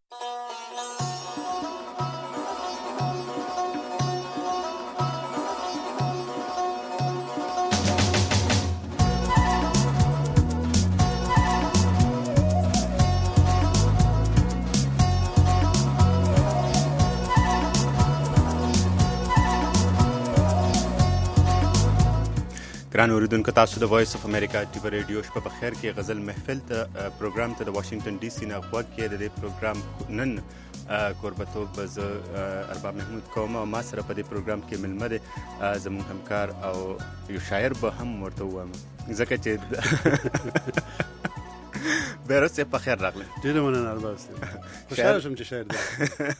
ګران اوریدونکو، تاسو د وایس اف امریکا ټي وی رادیو شپه په خیر کې غزل محفل ته پروګرام ته د واشنگټن ډي سي نه غوږ کې د دې پروګرام نن قربتوب ز ارباب محمود کوم او ما سره په دې پروګرام کې ملمه ده زموږ همکار او یو شاعر به هم ورته وایم ځکه چې بیروس په خیر راغله. ډېر مننه ارباب صاحب، خوشاله شوم چې شاعر ده.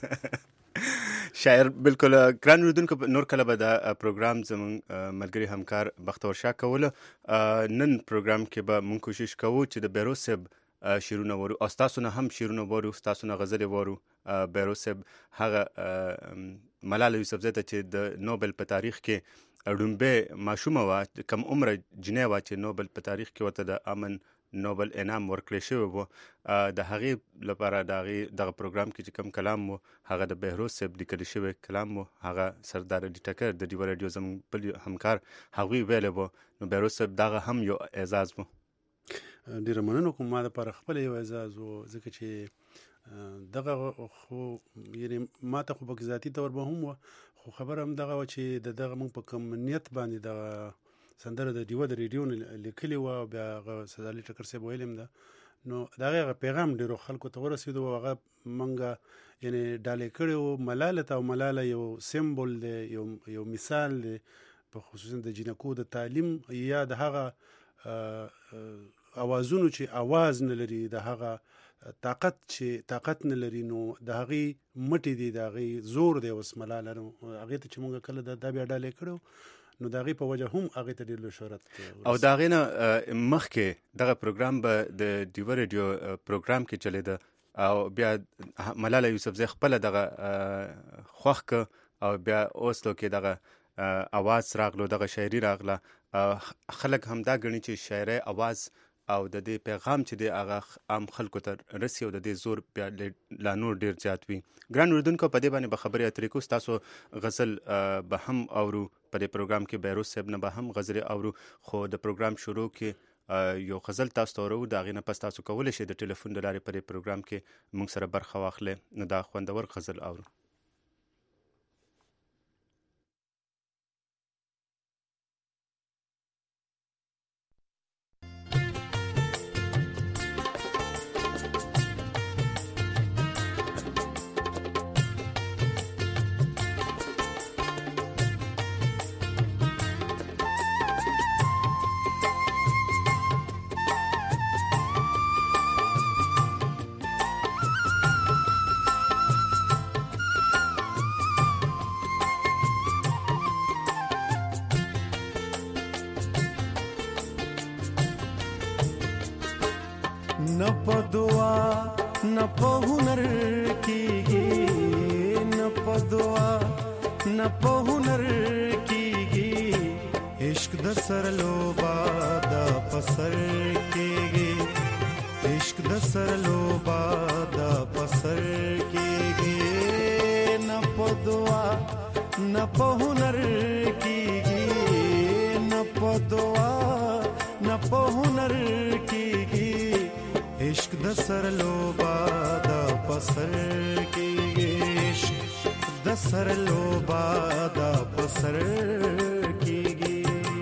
شاعر بالکل ګران اوریدونکو، نور کله به دا پروګرام زموږ ملګري همکار بختور شاه کوله. نن پروګرام کې به مونږ کوشش کوو چې د بیروس صاحب شعرونه وورو او ستاسو نه هم شعرونه وورو، ستاسو نه غزلې وورو. بیروس صاحب هغه ملاله یوسفزۍ ته چې د نوبل په تاریخ کې ړومبۍ ماشومه وه، کم عمره جنۍ وه چې نوبل په تاریخ کې ورته د امن نوبل انعام ورکړی شوی و. د هغې لپاره دغه پروګرام کې چې کوم کلام و هغه د بهروز صاحب لیکلی شوی کلام و. هغه سردار علي ټکر د ډیوه راډیو زموږ بل همکار هغوی ویلی و. نو بهروز صاحب دغه هم یو اعزاز و. ډېره مننه کوم، ما دپاره خپله یو اعزاز و، ځکه چې دغه خو یعنې ما ته خو پکې ذاتي طور به هم وه، خو خبره هم دغه وه چې دغه موږ په کوم نیت باندې دغه سندره د ډیوه د ریډیو نه لیکلې وه او بیا هغه سردار علي ټکر صاحب ویلې هم ده. نو د هغې هغه پیغام ډېرو خلکو ته ورسېدو او هغه موږ یعنې ډالۍ کړی و ملاله ته. او ملاله یو سمبول دی، یو مثال دی په خصوصا د جینکو د تعلیم یا د هغه اوازونو چې اواز نه لري، د هغه طاقت نه لري، نو د هغې مټې دي، د هغې زور دی. اوس ملاله نو هغې ته چې موږ کله دا بیا ډالۍ کړو نو د هغې په وجه هم هغې ته ډېر لوی شهرت او د هغې نه مخکې دغه پروګرام به د ډیوه راډیو پروګرام کې چلېده او بیا ملاله یوسفزۍ خپله دغه خوښ که او بیا اوس کې دغه اواز راغلو، دغه شاعري راغله. خلک هم دا ګڼي چې شاعرۍ اواز او د دې پیغام چې دی هغه عام خلکو ته رسي او د دې زور بیا لا نور ډېر زیات وي. ګران اوریدونکو، په دې باندې به خبرې اترې کوو. ستاسو غزل به هم اورو په دې پروګرام کې، بیروز صاحب نه به هم غزلې اورو. خو د پروګرام شروع کې یو غزل تاسو ته اورو، د هغې نه پس تاسو کولی شئ د ټلیفون د لارې په دې پروګرام کې موږ سره برخه واخلئ. نو دا خوندور غزل اورو. न په دعا نه په هنر کېږي، نه په دعا نه په هنر کېږي، عشق د سر لوبا د پسر کېږي، عشق د سر لوبا د پسر کېږي. نه په دعا نه په هنر کېږي، نه په دعا نه په هنر کېږي، عشق د سر لوبا د پسر کېږي، عشق د سر لوبا د پسر کېږي.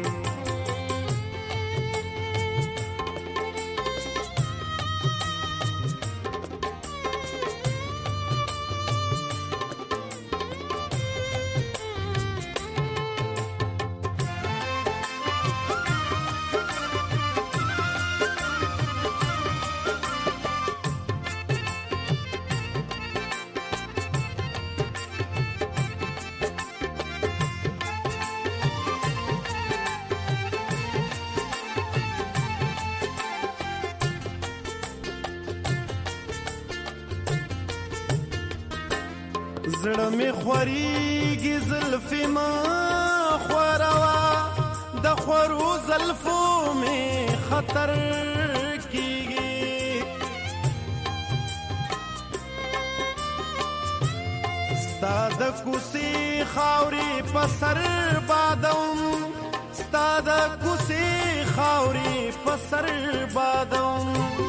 زړه می خوریږي زلفې ما خوروا، د خورو زلفو می خطر کیږي. ستا د کوسي خاوري په سر بادم ستا د کوسي خاوري په سر بادم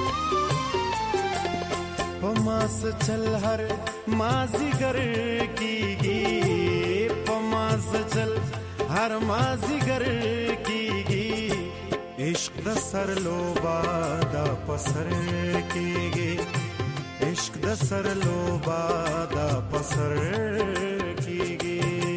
په ماس چل هر مازیګر کیږي په ماس چل هر مازیګر کیږي عشق د سر لوبا دا پسر کیږي عشق د سر لوبا دا پسر کیږي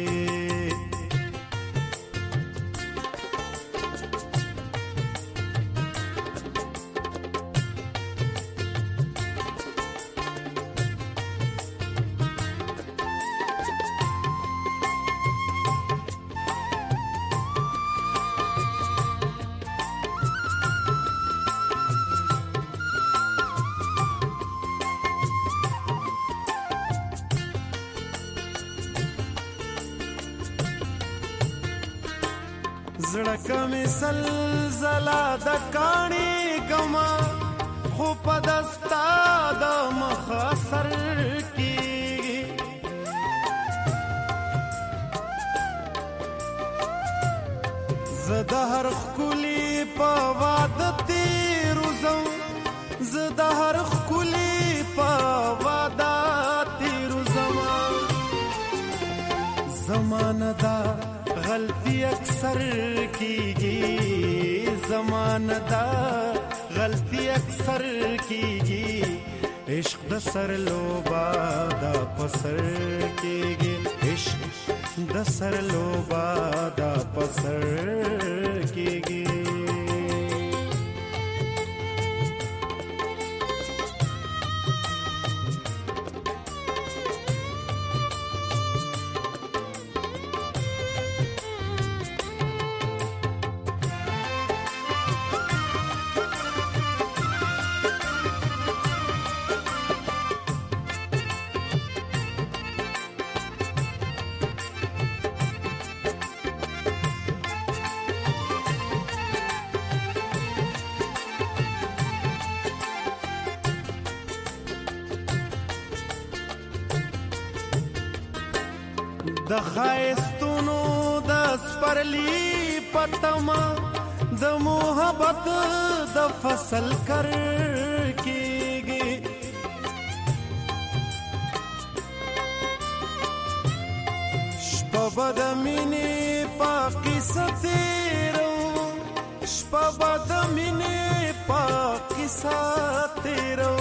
زړه مې سلزله د کاڼي ګما خو په دستا د مخ اثر کیږي زه د هر ښکلي په واده تېرو ځم زه د هر ښکلي په واده تېرو ځم زمانه دا غلطی اکثر کیږي زمانه دا غلطی اکثر کیږي عشق د سر لوبا دا پسر کیږي عشق د سر لوبا دا پسر کیږي د خایستونو د سپرلی پتما د محبت د فصل کر کیږي شپه به د مینې په قصه تېرو شپه به د مینې په قصه تېرو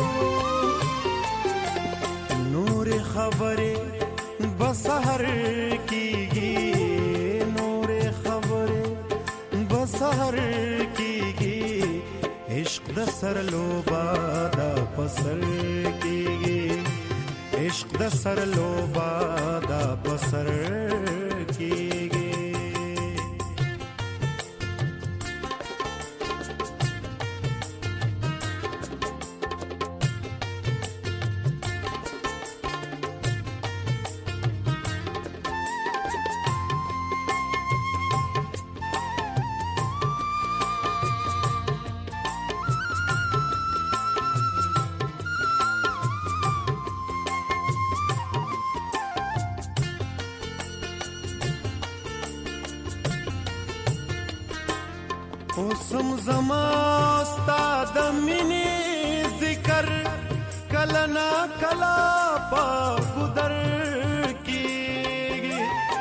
نورې خبرې بسهر کیږي نور خبره بسهر کیږي عشق د سر لوبا دا پسر کیږي عشق د سر لوبا دا پسر کیږي اوسم زما ستا د مینې ذکر کله نا کله په ګودر کېږي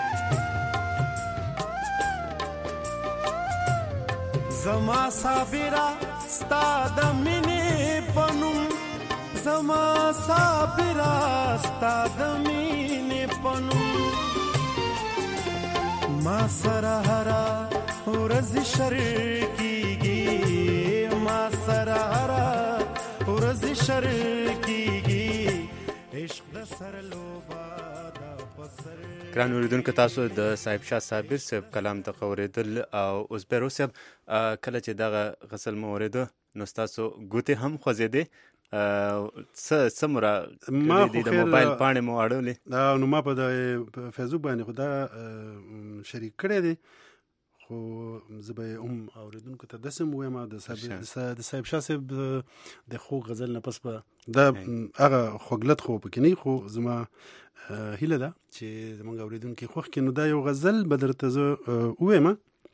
زما صابره ستا د مینې په نوم زما صابره ستا د مینې په نوم ما سره هره ورځ شر کیږي ما سره هره ورځ شر کیږي عشق د سر لوبا دا پسر. ګران اوریدونکو تاسو د صاحب شاه صابر صاحب کلام ته اوریدل او اوس بیرو صاحب کله چې دغه غسل مو اوریدو نو تاسو ګوتې هم خوځېدې سمره د موبایل پاڼې مو اړولې نو ما په فیسبوک باندې خو دا شریک کړی دی خو زه به هم اوریدونکو ته داسې هم وایم د صاحب شاه صاحب د خوږ غزل نه پس به دا هغه خوږلت خو پکې نه خو زما هیله ده چې زموږ اوریدونکي خوښ کړي. نو دا یو غزل به درته زه ووایم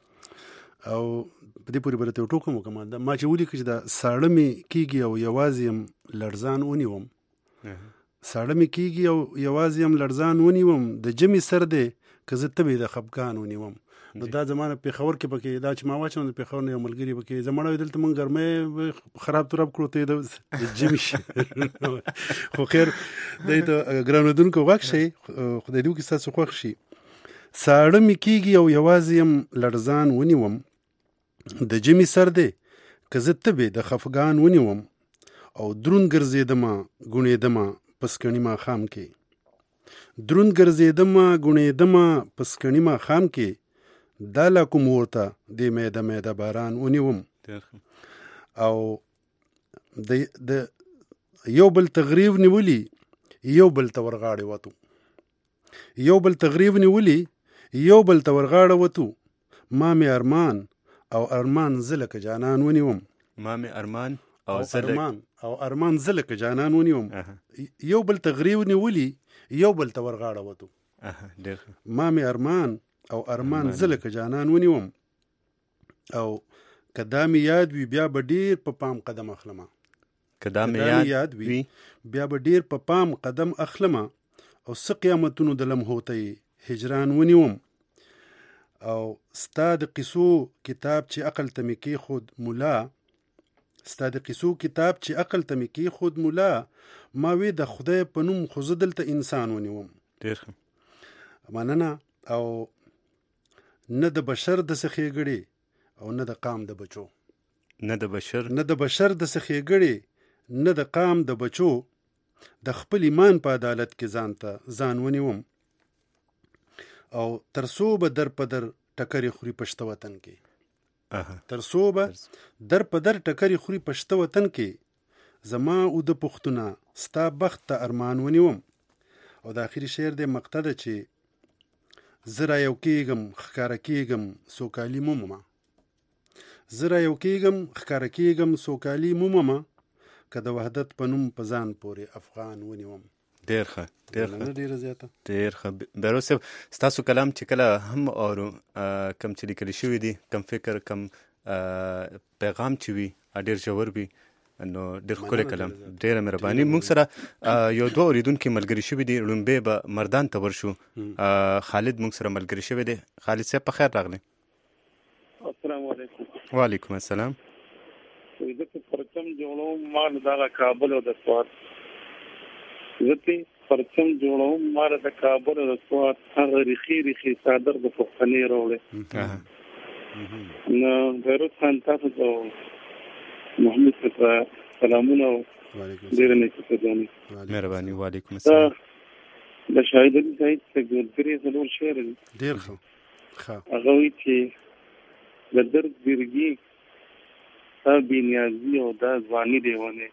او په دې پورې به درته یو ټوکم وکړم. ما چې ولیکه چې دا ساړه مې کېږي او یوازې یم لړزان ونیوم، ساړه مې کېږي او یوازې یم لړزان ونیوم، د جمې سر دی که زه تبې د خفګان ونیوم. نو دا زمانه پېښور کې پکې دا چې ما واچوم د پېښور نه یو ملګري پکې زه مړه وې دلته مونږ ګرمۍ خراب تراب کړو ته د جمې شي خو خیر دی ته ګران اورېدونکو غوږ شئ، خدای دې وکړي ستاسو خوښ شي. ساړه مې کېږي او یوازې یم لړزان ونیوم، د جمې سر دی که زه تبې د خفګان ونیوم، او دروند ګرځېدمه ګونېدمه په سکڼي ماښام کې، دروند ګرځېدمه ګونېدمه په سکڼي ماښام کې، دا لا کوم ورته د میده میده باران ونیوم. او د یو بل تغریب نیولي یو بل ته ورغاړې وتو، یو بل تغریب نیولي یو بل ته ورغاړه وتو، ما مې ارمان او ارمان زه لکه جانان ونیوم، ما مې ارمان او ارمان زه لکه جانان ونیوم، یو بل تغریب نیولي یو بل ته ورغاړه وتو، ما مې ارمان او ارمان زه لکه جانان ونیوم، او که دا مې یاد وي بیا به ډېر په پام قدم اخلمه، که دا مې یاد وي بیا به ډېر په پام قدم اخلمه، او څه قیامتونو د لمحو ته یې هجران ونیوم، او ستا د قصو کتاب چې عقل ته مې کېښود ملا، ستا د قصو کتاب چې عقل ته مې کېښود ملا، ما وې د خدای په نوم خو زه دلته انسان ونیوم. ډېر ښه مننه. او نه د بشر د ښېګړې او نه د قام د بچو، نه د بشر د ښېګړې نه د قام د بچو، د خپل ایمان په عدالت کې ځان ونیوم، او ترڅو به در په در ټکرې خوري پشته وطن کې، ترڅو به در په در ټکرې خوري پشته وطن کې، زما او د پښتونه ستا بخت ته ارمان ونیوم. او د آخري شعر دی مقطع ده چې زه را یو کېږم ښکاره کېږم سوکالي موممه، زه را یو کېږم ښکاره کېږم سوکالي موممه، که د وحدت په نوم په ځان پورې افغان ونیوم. ډېر ښه ډېره زیاته ډېر ښه. بیروز صاحب ستاسو کلام چې کله هم اورو کم چې لیکل شوي دي کم فکر کم پیغام چې وي ډېر ژور وي، نو ډېر ښکلی کلام، ډېره مهرباني. موږ سره یو دوه اورېدونکي ملګري شوي دي، لومبی به مردان ته ورشو. خالد موږ سره ملګري شوی دی. خالد صاحب په خیر راغلی. السلام علیکم. وعلیکم السلام. زه په پرچم جوړوم مال دغه کابل او د سوات، زه په پرچم جوړوم مال د کابل او د سوات، هغه ریخي ریخي صادر د پښتنې راوړي. نو بیروز خان تاسو ته محمد صاحب سلامونه. ډېر نیکه سلامونه. مهرباني. وعلیکم السلام. د شاهد علي صاحب څخه ګورې زلور شعر دی. ډېر ښه. هغه وایي چې د درد بیرګي تا بې نیازي او دا ځواني لیونې،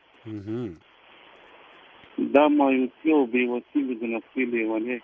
دا مایوسي او بېوسي د نفسي لیونې،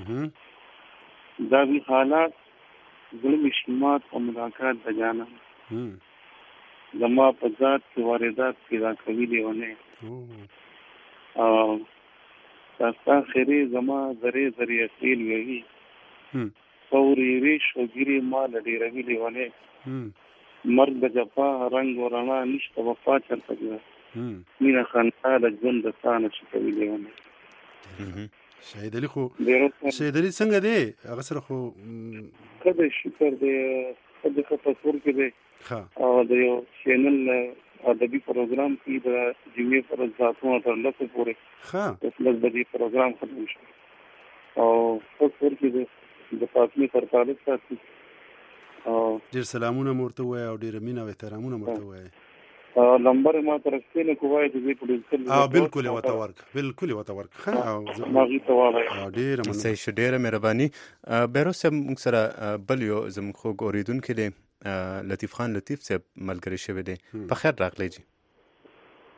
دا وی حالات زړه مې شمات او ملاقات د جانان، زما په ذات کې واردات پیدا کوي لیونې، او داستا خیرې زما ذرې ذرې اصیل ویوي، سوري ریش او ګیرې ما لډېروي لیونې، مرګ د جفا رنګ و رڼا نشته وفا چرته ده، مینه خندا د ژوند د تا نه شي کوي لیونې. شهید علي خو شهید علي څنګه دی؟ هغه سره خو ښه دی، شکر دی، ښه دی، ښه تصور کې دی، او د یو چینل ادبي پروګرام کې د جمعې پر ذاتونه تر لسو پورې اوس لس بجې پروګرام ختم شو، او تصور کې دی د فاطمې تر طالب ساتي، او ډېر سلامونه مورته وایي او ډېر مینه او احترامونه مورته وایي. نمبر ما ترسته نه کوی د دې پروډوسر بالکل وته ورک، بالکل وته ورک. ماغي ته وایي ډېر مننه. ډېر مهرباني. بیروز صاحب موږ سره بل یو زموږ خوږ اورېدونکی دی، لطیف خان لطیف صاحب ملګری شوی دی. په خیر راغلی جی.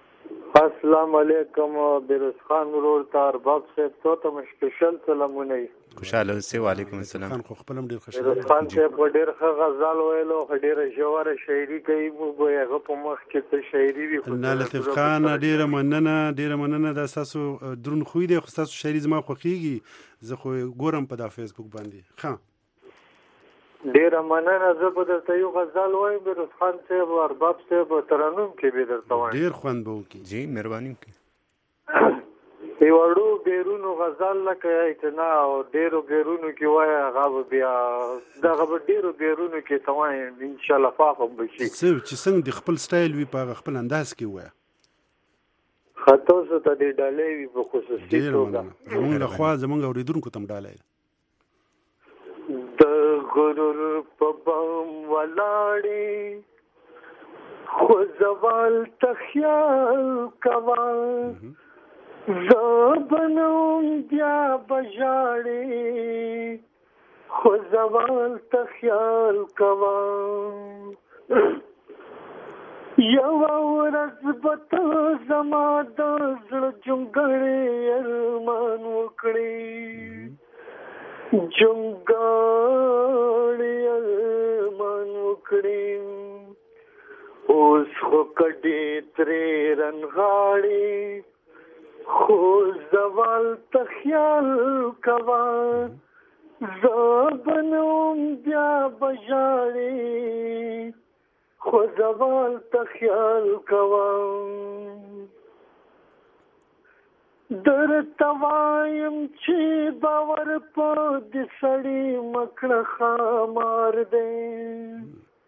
السلام علیکم بیروز خان ورور ته ارباب صاحب ته مشکل سلامونه. خوشاله اوسئ. وعلیکم السلام. خان خو خپلم ډیر خوشاله. بیروز خان صاحب ډیر ښه غزل ویلو، ډیره ژوره شاعري کوي. موږ هغه په مخ کې ته شاعري وي. نه لطیف خان ډیره مننه دا تاسو درون خوې دی، خو تاسو شاعري زما خوښیږي، زه خو ګورم په دا فیسبوک باندې. ښه ډیره مننه. زه به درته یو غزل وایم بیروز خان صاحب، ارباب صاحب ترنم کې به درته وایم. ډیر خوند به وکړي. جی مهرباني وکړئ. یو وړو بیرونو غزل لکه اعتنا او ډیرو بیرونو کې وایي، هغه بیا دغه به ډیرو بیرونو کې ته وایم انشاءالله فاهم به شي. چې څنګه د خپل سټایل وي په خپل انداز کې وایه. ښه تاسو ته دې ډالۍ وي په خصوصي توګه. زمونږ لخوا زمونږ اورېدونکو ته هم ډالۍ ده. د غرور په بام ولاړې خو زوال ته خیال کوه، زه بنوم بیا بژاړې خو زوال ته خیال کوه. یوه ورځ به ته زما د زړه جونګړې ارمان وکړې، جونګړې ارمان وکړې. اوس خو کډې ترې رنغاړې خو زوال ته خیال کوه، زه بنوم بیا بژاړې خو زوال ته خیال کوه. درته وایم چې باور په دې سړي مکړه خامار دی،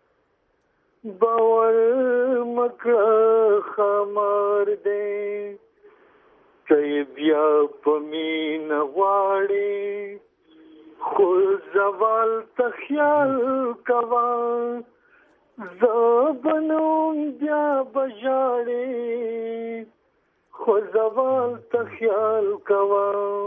باور مکړه خامار دی. که بیا په مینه غواړې خو زوال ته خیال کوه، زه بنوم بیا بژاړې خو زوال ته خیال کوه.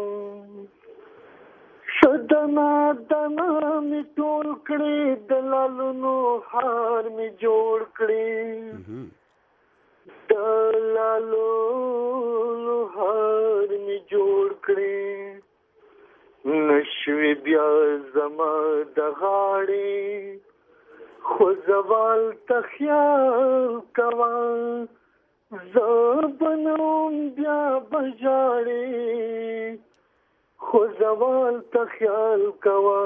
ښه دنا دنا مې ټول کړې، د لالونو هار مې جوړ کړې، د لالونو هار مې جوړ کړې. نشوې بیا زما د غاړې خو زوال ته خیال کوه، زه بنوم بیا بژاړې خو زوال ته خیال کوه.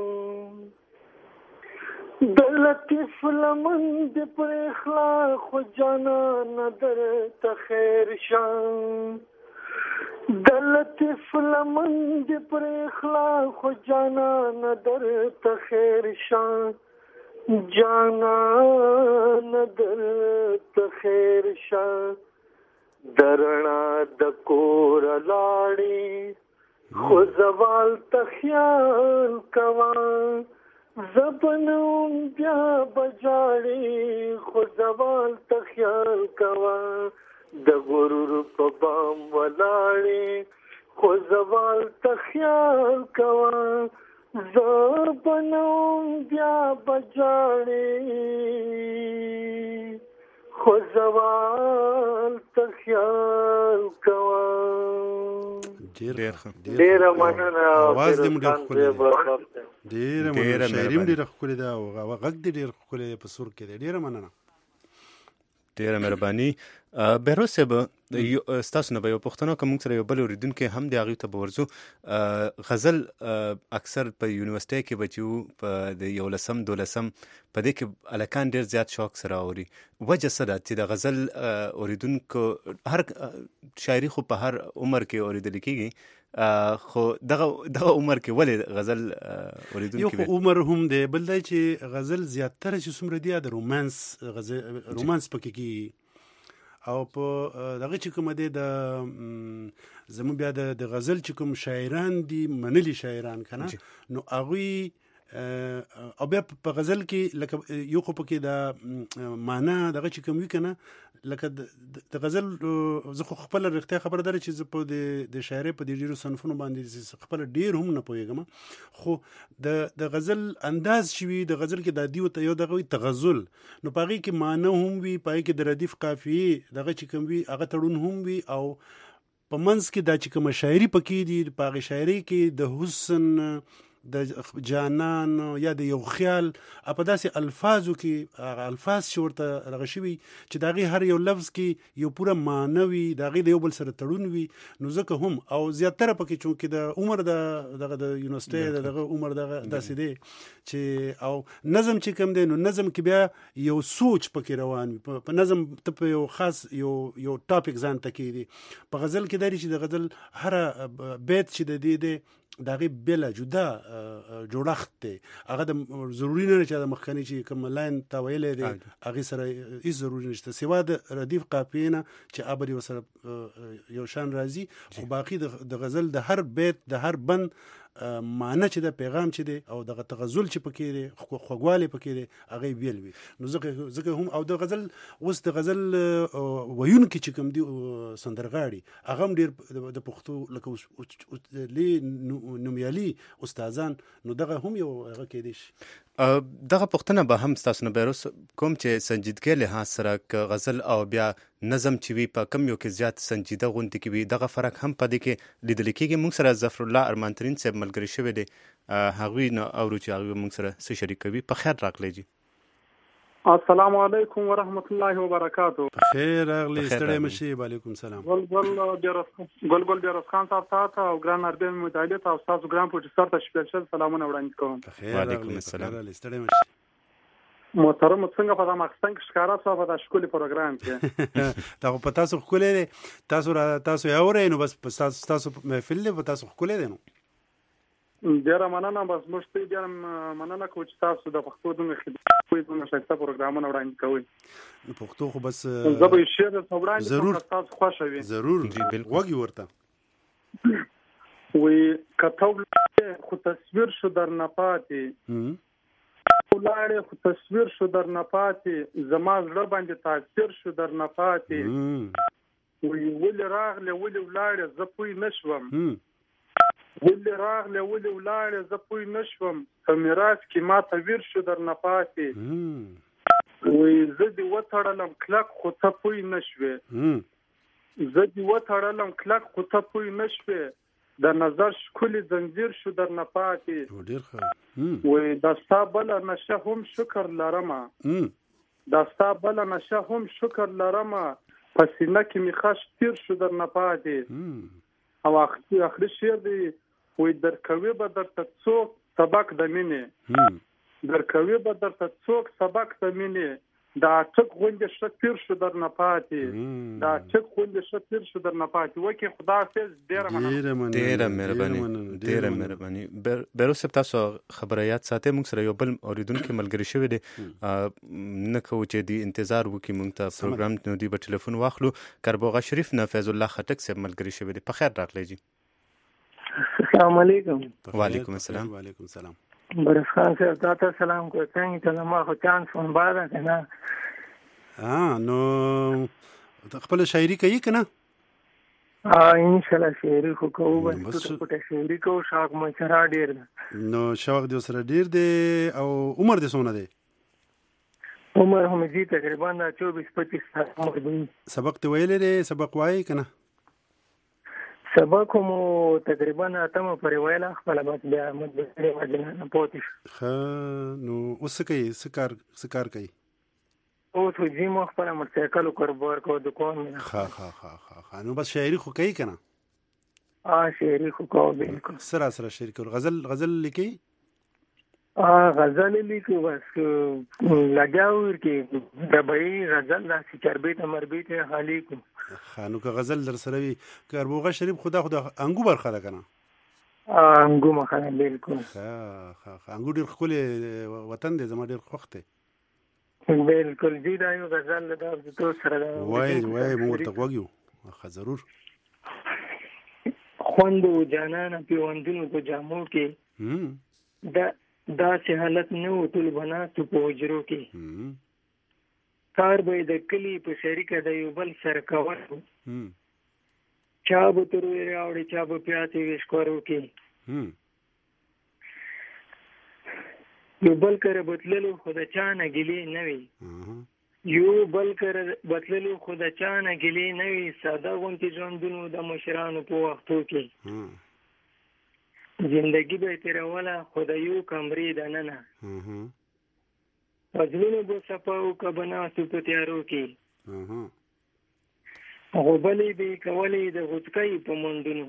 د لطیف لمن دې پرېخلا خو جانانه درته خیر شه، د لطیف لمن دې پرېخلا خو جانانه درته خیر شه، جانانه درته خیر شه. درنا د کور لاړې خو زوال ته خیال کوه، زه بنوم بیا بژاړې خو زوال ته خیال کوه. د غرور په بام ولاړې خو زوال ته خیال کوه، زه بنوم بیا بژاړې خو زوال ته خیال کوه. ډیره مننه. اواز دې مو ډېر ښکلی دی. ډیره مننه. شاعري هم ډېره ښکلې ده او غږ دې ډېر ښکلی دی، په سور کې دی. ډیره مننه. ډیره مهرباني. بهروز صاحب ستاسو نه به یو پوښتنه کوم، موږ سره یو بل اورېدونکی هم دی، هغې ته به ورځو. غزل اکثر په یونیورسټۍ کې بچي په د 11 12 په دې کې هلکان ډېر زیات شوق سره اوري. وجه څه ده چې د غزل اورېدونکو هر شاعري خو په هر عمر کې اورېدل کېږي، خو دغه عمر کې ولې غزل اورېدونکي یو خو عمر هم دی، بل دی چې غزل زیاتره چې څومره دی د رومانس پکې کېږي، او په دغه چې کومه دی د زموږ بیا د غزل چې کوم شاعران دي، منلي شاعران که نه، نو هغوی او بیا په غزل کې لکه یو خو پکې دا معنا دغه چې کوم وی کنه لکه د غزل زه خو خپل رښتیا خبر درې چې زه په د شاعرۍ په دې ډیرو صنفونو باندې خپل ډیر هم نه پوهیږم خو د غزل انداز شوی د غزل کې د دیو یو دغه تغزل نو پاره کې معنا هم وی پای کې د ردیف قافیه دغه چې کوم وی هغه تړون هم وی او په منځ کې دا چې کوم شاعري پکې دي په شاعري کې د حسن د جانان یا د یو خیال په داسې الفاظو کې الفاظ شورته رغشوي چې دغه هر یو لفظ کې یو پوره معنوي دغه د یو بل سره تړون وي نو ځکه هم او زیاتره پکې چونکې د عمر د یونیورسيټي دغه عمر دغه داسې دی چې او نظم چې کوم دی نو نظم کې بیا یو سوچ پکې روان وي په نظم ته په یو خاص یو ټاپک ځان تکې دي په غزل کې داري چې د غزل هر بیت چې د دې دی دغه بلا جدا جوړښت دی هغه د ضروری نه چې د مخکنی چې کوم لاین تا ویلې دی هغه سره هیڅ ضروري نشته سوا د ردیف قافیه چې ابدي وسره یو شان راځي خو باقی د غزل د هر بیت د هر بند معنی چې د پیغام چې دی او د تغزل چې پکې دی خوګواله پکې دی هغه بیل وي نو ځکه هم او د غزل اوس د غزل ویون کې چې کوم دی سندرغاړي هغه ډیر د پښتو لکه نومیالي استادان نو دغه هم یو هغه کې دي دغه پښتنه به هم تاسو نه بیروس کوم چې سنجیدګي له سره غزل او بیا نظم چې وی په کم یو کې زیات سنجیده غونډه کې وی دغه فرق هم پدې کې لیدل کېږي موږ سره ظفر الله ارمانترین صاحب ملګری شوی دی هغوی نه اورو چې هغه موږ سره څه شریک کوي په خیر راغلی جی السلام علیکم ورحمت الله وبرکاته خیر اغلی ستړی مشي وعلیکم السلام ګل ډیرس خان صاحب تاسو او ګران اردن متعالی تاسو تاسو ګران پروډوسر ته سپیشل سلامونه وړاندې کوم وعلیکم السلام ستړی مشي محترم څنګه په دامستان کې ښکارا صاحب د شکولي پروګرام کې تاسو په تاسو خولې تاسو یو ورې نو بس تاسو محفل له تاسو خولې دي نو ډیر مننه بس مشته ډیر مننه کوم چې تاسو د پښتو د خدمت کوم شایسته پروګرامونه وړاندې کوئ نو پښتو خو بس زه به شیر د وړاندې ضرور تاسو خوشوي ضرور جی بالکل وګي ورته وی کتاب خو تصویر شو در نپاتې ولاړې خو تصویر شو در نپاتې زما زړه باندې تاثیر شو در نپاتې وی ولې راغله ولې ولاړې زه پوی نشوم ولې راغله ولې ولاړې زه پوی نشوم په میراث کې ما ته ویر شو در نپاتې وی زه دې وتړلم کلک خو ته پوی نشوې زه دې وتړلم کلک خو ته پوی نشوې د نظر شکلی زنجیر شو در نپاتې ډیر ښه وی دا ستا بله نشه هم شکر لرمه دا ستا بله نشه هم شکر لرمه په سینه کې می خش تیر شو در نپاتې او اخري شعر دی وی درکوي به درته څوک سبق د مینې درکوي به درته څوک سبق د مینې دا ټک غونډه شتیر شو در نه پاتې دا ټک غونډه شتیر شو در نه پاتې وکي خدا حافظ ډیره مهرباني بیروس تاسو خبريات ساتي موږ سره یو بل اوریدونکو ملګری شوی دی نه کو چې دی انتظار وکي موږ ته پروګرام نو دی په ټلیفون واخلو کربوغه شریف نه فیض الله خټک صاحب ملګری شوی دی په خیر راغلی جی السلام علیکم وعلیکم السلام وعلیکم السلام برس خان صاحب تاسو سلام کو څنګه ته ما خو چانس فون باندې کنه نو خپل شاعري کوي کنه ان شاء الله شاعري خو کوو بس ټوټه شاعري کو شاق مې سره ډیر نو شوق دې سره ډیر دی او عمر دې څونه دی عمر هم دې تقریبا 24-25 سال عمر دی سبق ته ویلې دی سبق وایي کنه سبق مو تقریبا اتمه پر ویلا خپل بس بیا مدرسې وځنه پوتې نو اوس کوي سکار کوي او ته جی مو خپل موټرسایکل کاروبار کو دکان ها نو بس شاعري خو کوي کنه شاعري خو کوو بالکل سره شاعري کوي غزل لیکي غزل لیکو بس لګاو کې دبي غزل لا سچربې ته مربې ته حالي کو خانو که غزل در سره وي کربوغه شریف خدا انګو برخه ده کنه انګو مخه بالکل انګو ډیر خپل وطن دی زما ډیر خوخته بالکل دې دا یو غزل ده تاسو سره وای موږ ته وګیو خا ضرور خوندو جانان په وندونو په جامو کې داسې حالت نه و ټول به ناستو په حجرو کې کار به د کلي په شریکه د یو بل سره کول چا به تروی راوړي چا به پیاتې ویشکورو کې یو بل کره بتللو خو د چا نه ګیلې نه وي یو بل کره بتللو خو د چا نه ګیلې نه وي ساده غوندې ژوندونو د مشرانو په وختو کې زندگی به تیروله خو د یو کمرې دننه فضلونو به صفاو که به ناستو په تیارو کې غوبلې به یې کولې د غوڅکۍ په منډونو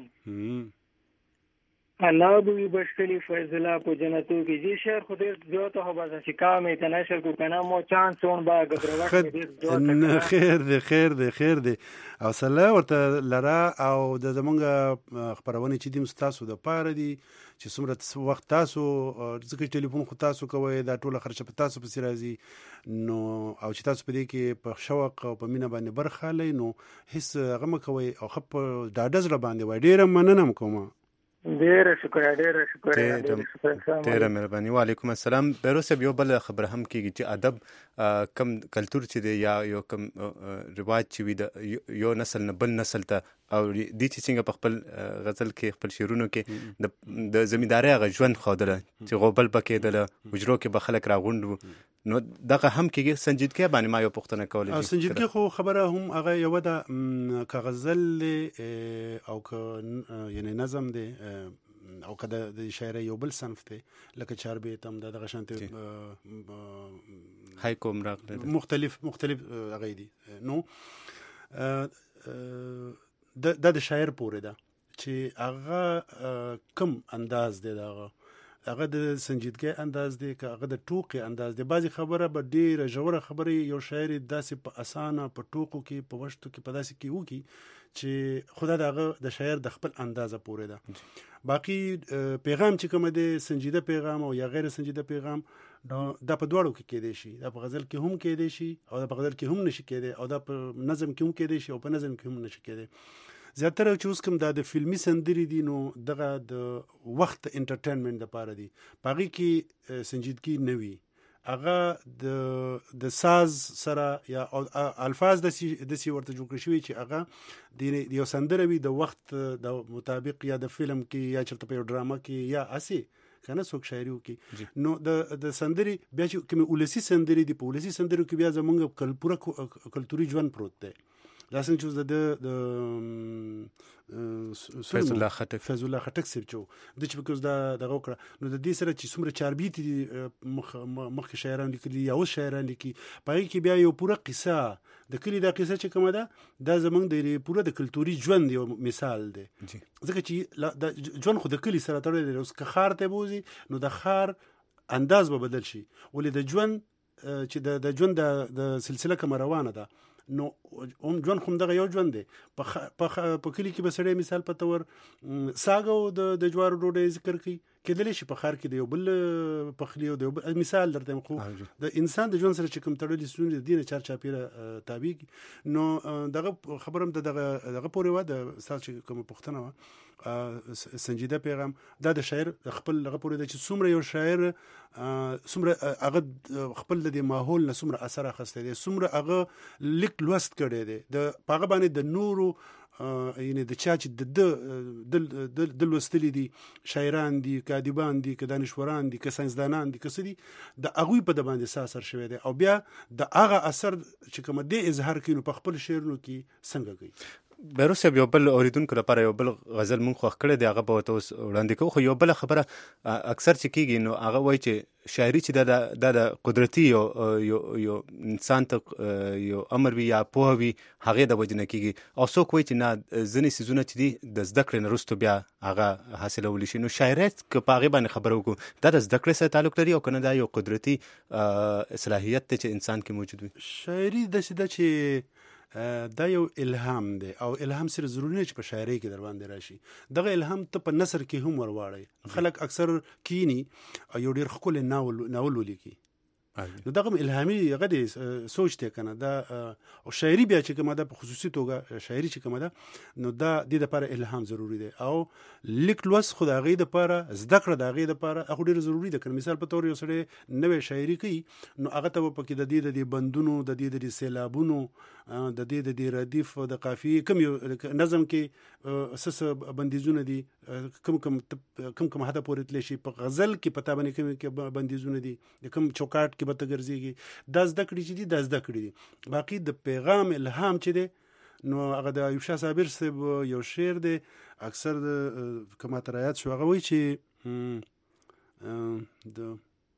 الله به وي بشکلي فیض الله په جنتو کې جی شعر خو ډېر زیاته خو بس چې کام یې ته نشر کو که نه مو چانس اون با ګبروټ مې ډېر زیاته خیر دی او صله ورته لره او د زمونږ خپرونې چې دي ستاسو د پاره دي چې څومره وخت تاسو ځکه ټلیفون خو تاسو کوئ دا ټوله خرچه په تاسو پسې راځي نو او چې تاسو په دې کې په شوق او په مینه باندې برخه اخلئ نو هیڅ هغه مه کوئ او ښه په ډاډه زړه باندې وایي ډېره مننه م کومه ډېره مهرباني. وعلیکم السلام. بیرو صاحب یو بل خبره هم کېږي چې ادب کم کلتور چې دی یا یو کم رواج چې وي د یو نسل نه بل نسل ته او دې چې څنګه په خپل غزل کې خپل شعرونو کې د زمیندارۍ هغه ژوند ښودله چې غوبل به کېدله حجرو کې به خلک راغونډ وو نو دغه هم کېږي. سنجیدګۍ باندې ما یو پوښتنه کولی شي. سنجیدګۍ خو خبره هم هغه یوه ده که غزل دی او که یعنی نظم دی او که د شاعرۍ یو بل صنف دی لکه چاربیت هم د دغه شانتې هایکو هم راغلی مختلف هغه دي نو دا د شاعر پورې ده چې هغه کم انداز دی دغه هغه د سنجیدګۍ انداز دی که هغه د ټوکې انداز دی. بعضې خبره به ډېره ژوره خبرې یو شاعر داسې په اسانه په ټوکو کې په وشتو کې په داسې کې وکړي چې خدا د هغه د شاعر د خپل اندازه پورې ده. باقي پیغام چې کومه دی سنجیده پیغام او یا غیر سنجیده پیغام دا په دواړو کې کېدی شي. دا په غزل کې هم کېدی شي او دا په غزل کې هم نشي کېدی او دا په نظم کې هم کېدی شي او په نظم کې هم نشي کېدی. زیاتره چې اوس کوم دا د فلمي سندرې دي نو دغه د وخت انټرټینمنټ دپاره دي په هغې کې سنجیدګي نه وي. هغه د ساز سره یا الفاظ داسې ورته جوړ کړي شوي چې هغه د یو سندره وي د وخت د مطابق یا د فلم کې یا چېرته په یو ډرامه کې یا هسې که نه څوک شاعري وکړي نو د سندرې بیا چې کومې ولسي سندرې دي په ولسي سندرو کې بیا زمونږ پوره کلتوري ژوند پروت دی. دا څنګه چې د فیض الله خټک صاحب چې د چې بکوز دغه وکړه نو د دې سره چې څومره چاربیتې دي مخکې شاعران لیکلي یا اوس شاعران لیکي په هغې کې بیا یو پوره قصه د کلي دا قصه چې کومه ده دا زموږ د پوره د کلتوري ژوند یو مثال دی. ځکه چې ژوند خو د کلي سره تړلی دی. اوس که ښار ته بوځي نو د ښار انداز به بدل شي ولې د ژوند چې د ژوند د سلسله کومه روانه ده نو هم ژوند خو دغه یو ژوند دی. په کلي کې به سړی مثال په تور ساګ او د جوارو ډوډۍ ذکر کوي کېدلی شي په ښار کې د یو بل پخلي او د یو بل مثال درته یم خو د انسان د ژوند سره چې کوم تړلي ستونزې دي نه چارچاپېره تابع نو دغه خبره هم دغه پورې وه د ستاسو چې کومه پوښتنه وه سنجیده پیغام دا د شاعر خپل هغه پورې ده چې څومره یو شاعر څومره هغه خپل د ماحول نه څومره اثر اخیستی دی څومره هغه لیک لوست کړی دی د په هغه باندې د نورو یعنی د چا چې د لوستلي دي شاعران دي که ادیبان دي که دانشوران دي که ساینسدانان دي که څه دي د هغوی په د باندې څه اثر شوی دی او بیا د هغه اثر چې کومه دې اظهار کوي نو په خپل شعرونو کې څنګه کوي. بیرو صاحب یو بل اوریدونکو لپاره یو بل غزل مونږ خوښ کړی دی هغه به ورته اوس وړاندې کوو خو یو بله خبره اکثر چې کېږي نو هغه وایي چې شاعري چې دا د قدرتي یو انسان ته یو امر وي یا پوهه وي هغې د وجې نه کېږي او څوک وایي چې نه ځینې څیزونه چې دي د زده کړې نه وروسته بیا هغه حاصلولی شي. نو شاعري که په هغې باندې خبره وکړو دا د زده کړې سره تعلق لري او که نه دا یو قدرتي صلاحیت دی چې انسان کې موجود وي. شاعري داسې ده چې دا یو الهام دی او الهام سره ضروري نه چې په شاعرۍ کې در باندې راشي. دغه الهام ته په نثر کې هم ورواړئ. خلک اکثر کینی او یو ډېر ښکلی ناول ولیکي نو دغه الهامي غدي سوچ ته کنه دا او شاعري بیا چې کومه ده په خصوصي توګه شاعري چې کومه ده نو دا د لپاره الهام ضروری دی او لیک لوس خدای غي د لپاره زده کړه د غي د لپاره هغه ډیر ضروری ده. کنه مثال په تور یو سره نوې شاعري کوي نو هغه ته په کې د دې بندونو د دې د سیلابونو د دې د ردیف او د قافیه کوم یو نظم کې اساس بندیزونه دي کوم هدا پورې تل شي په غزل کې پتا باندې کوم بندیزونه دي کوم چوکاټ کې به تګرځيږي د زده کړې چې دي د زده کړې دي. باقي د پیغام الهام چې دی نو هغه د ایوب شاه صابر صاحب یو شعر دی اکثر د کما ترایات شو هغه وی چې د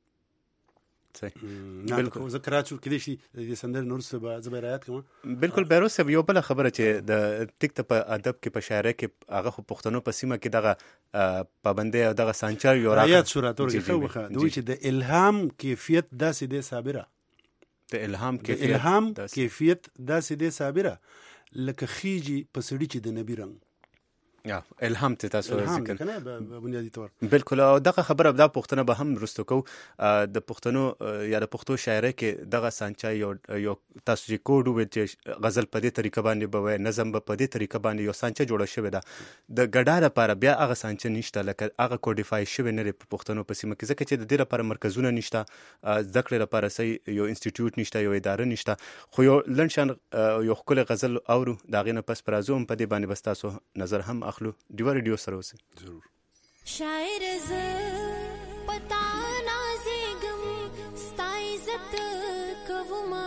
بالکل ذکرات شو کې شي د سندر نور سبا زبرات کوم بالکل بیروس یو بل خبره چې د ټیک ته په ادب کې په شاعرۍ کې هغه پښتنو په سیمه کې دغه پابندي او دغه سانچار یو رايات سوراتور کې خو دوی چې د الهام کیفیت داسې د صابره د الهام کیفیت داسې د صابره لکه خيجي په سړی چې د نبی رنگ یا الهام ته تاسو ذکر کنه په بنیادی طور بالکل. او دغه خبره دا پښتنه به هم رستو کو د پښتنو یا د پښتو شاعرۍ کې دغه سانچا یو تاسو چې کوډ و چې غزل په دې طریقه باندې به نظم په دې طریقه باندې یو سانچا جوړه شوی ده د ګډا لپاره بیا هغه سانچا نشته لکه هغه کوډیفای شوی نه په پښتنو په سیمه کې ځکه چې د دې لپاره مرکزونه نشته ذکر لپاره صحیح یو انسټیټیوټ نشته یو اداره نشته. خو یو لنشان یو خپل غزل اورو دا غینه پس پرازوم په دې باندې بس تاسو نظر هم اخلو دیوار ریډیو سره اوسه ضرور. شاعر ز پتا نازګم ستا عزت کوما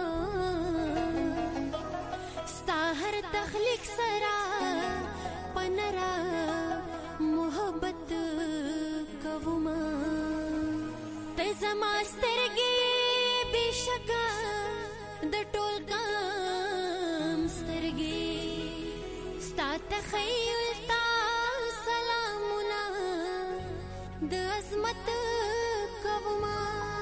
ستا هر تخلیق سرا پنرا محبت کوما ته زما سترګې بشکا د ټول کام سترګې ستا تخیل د عظمت کوما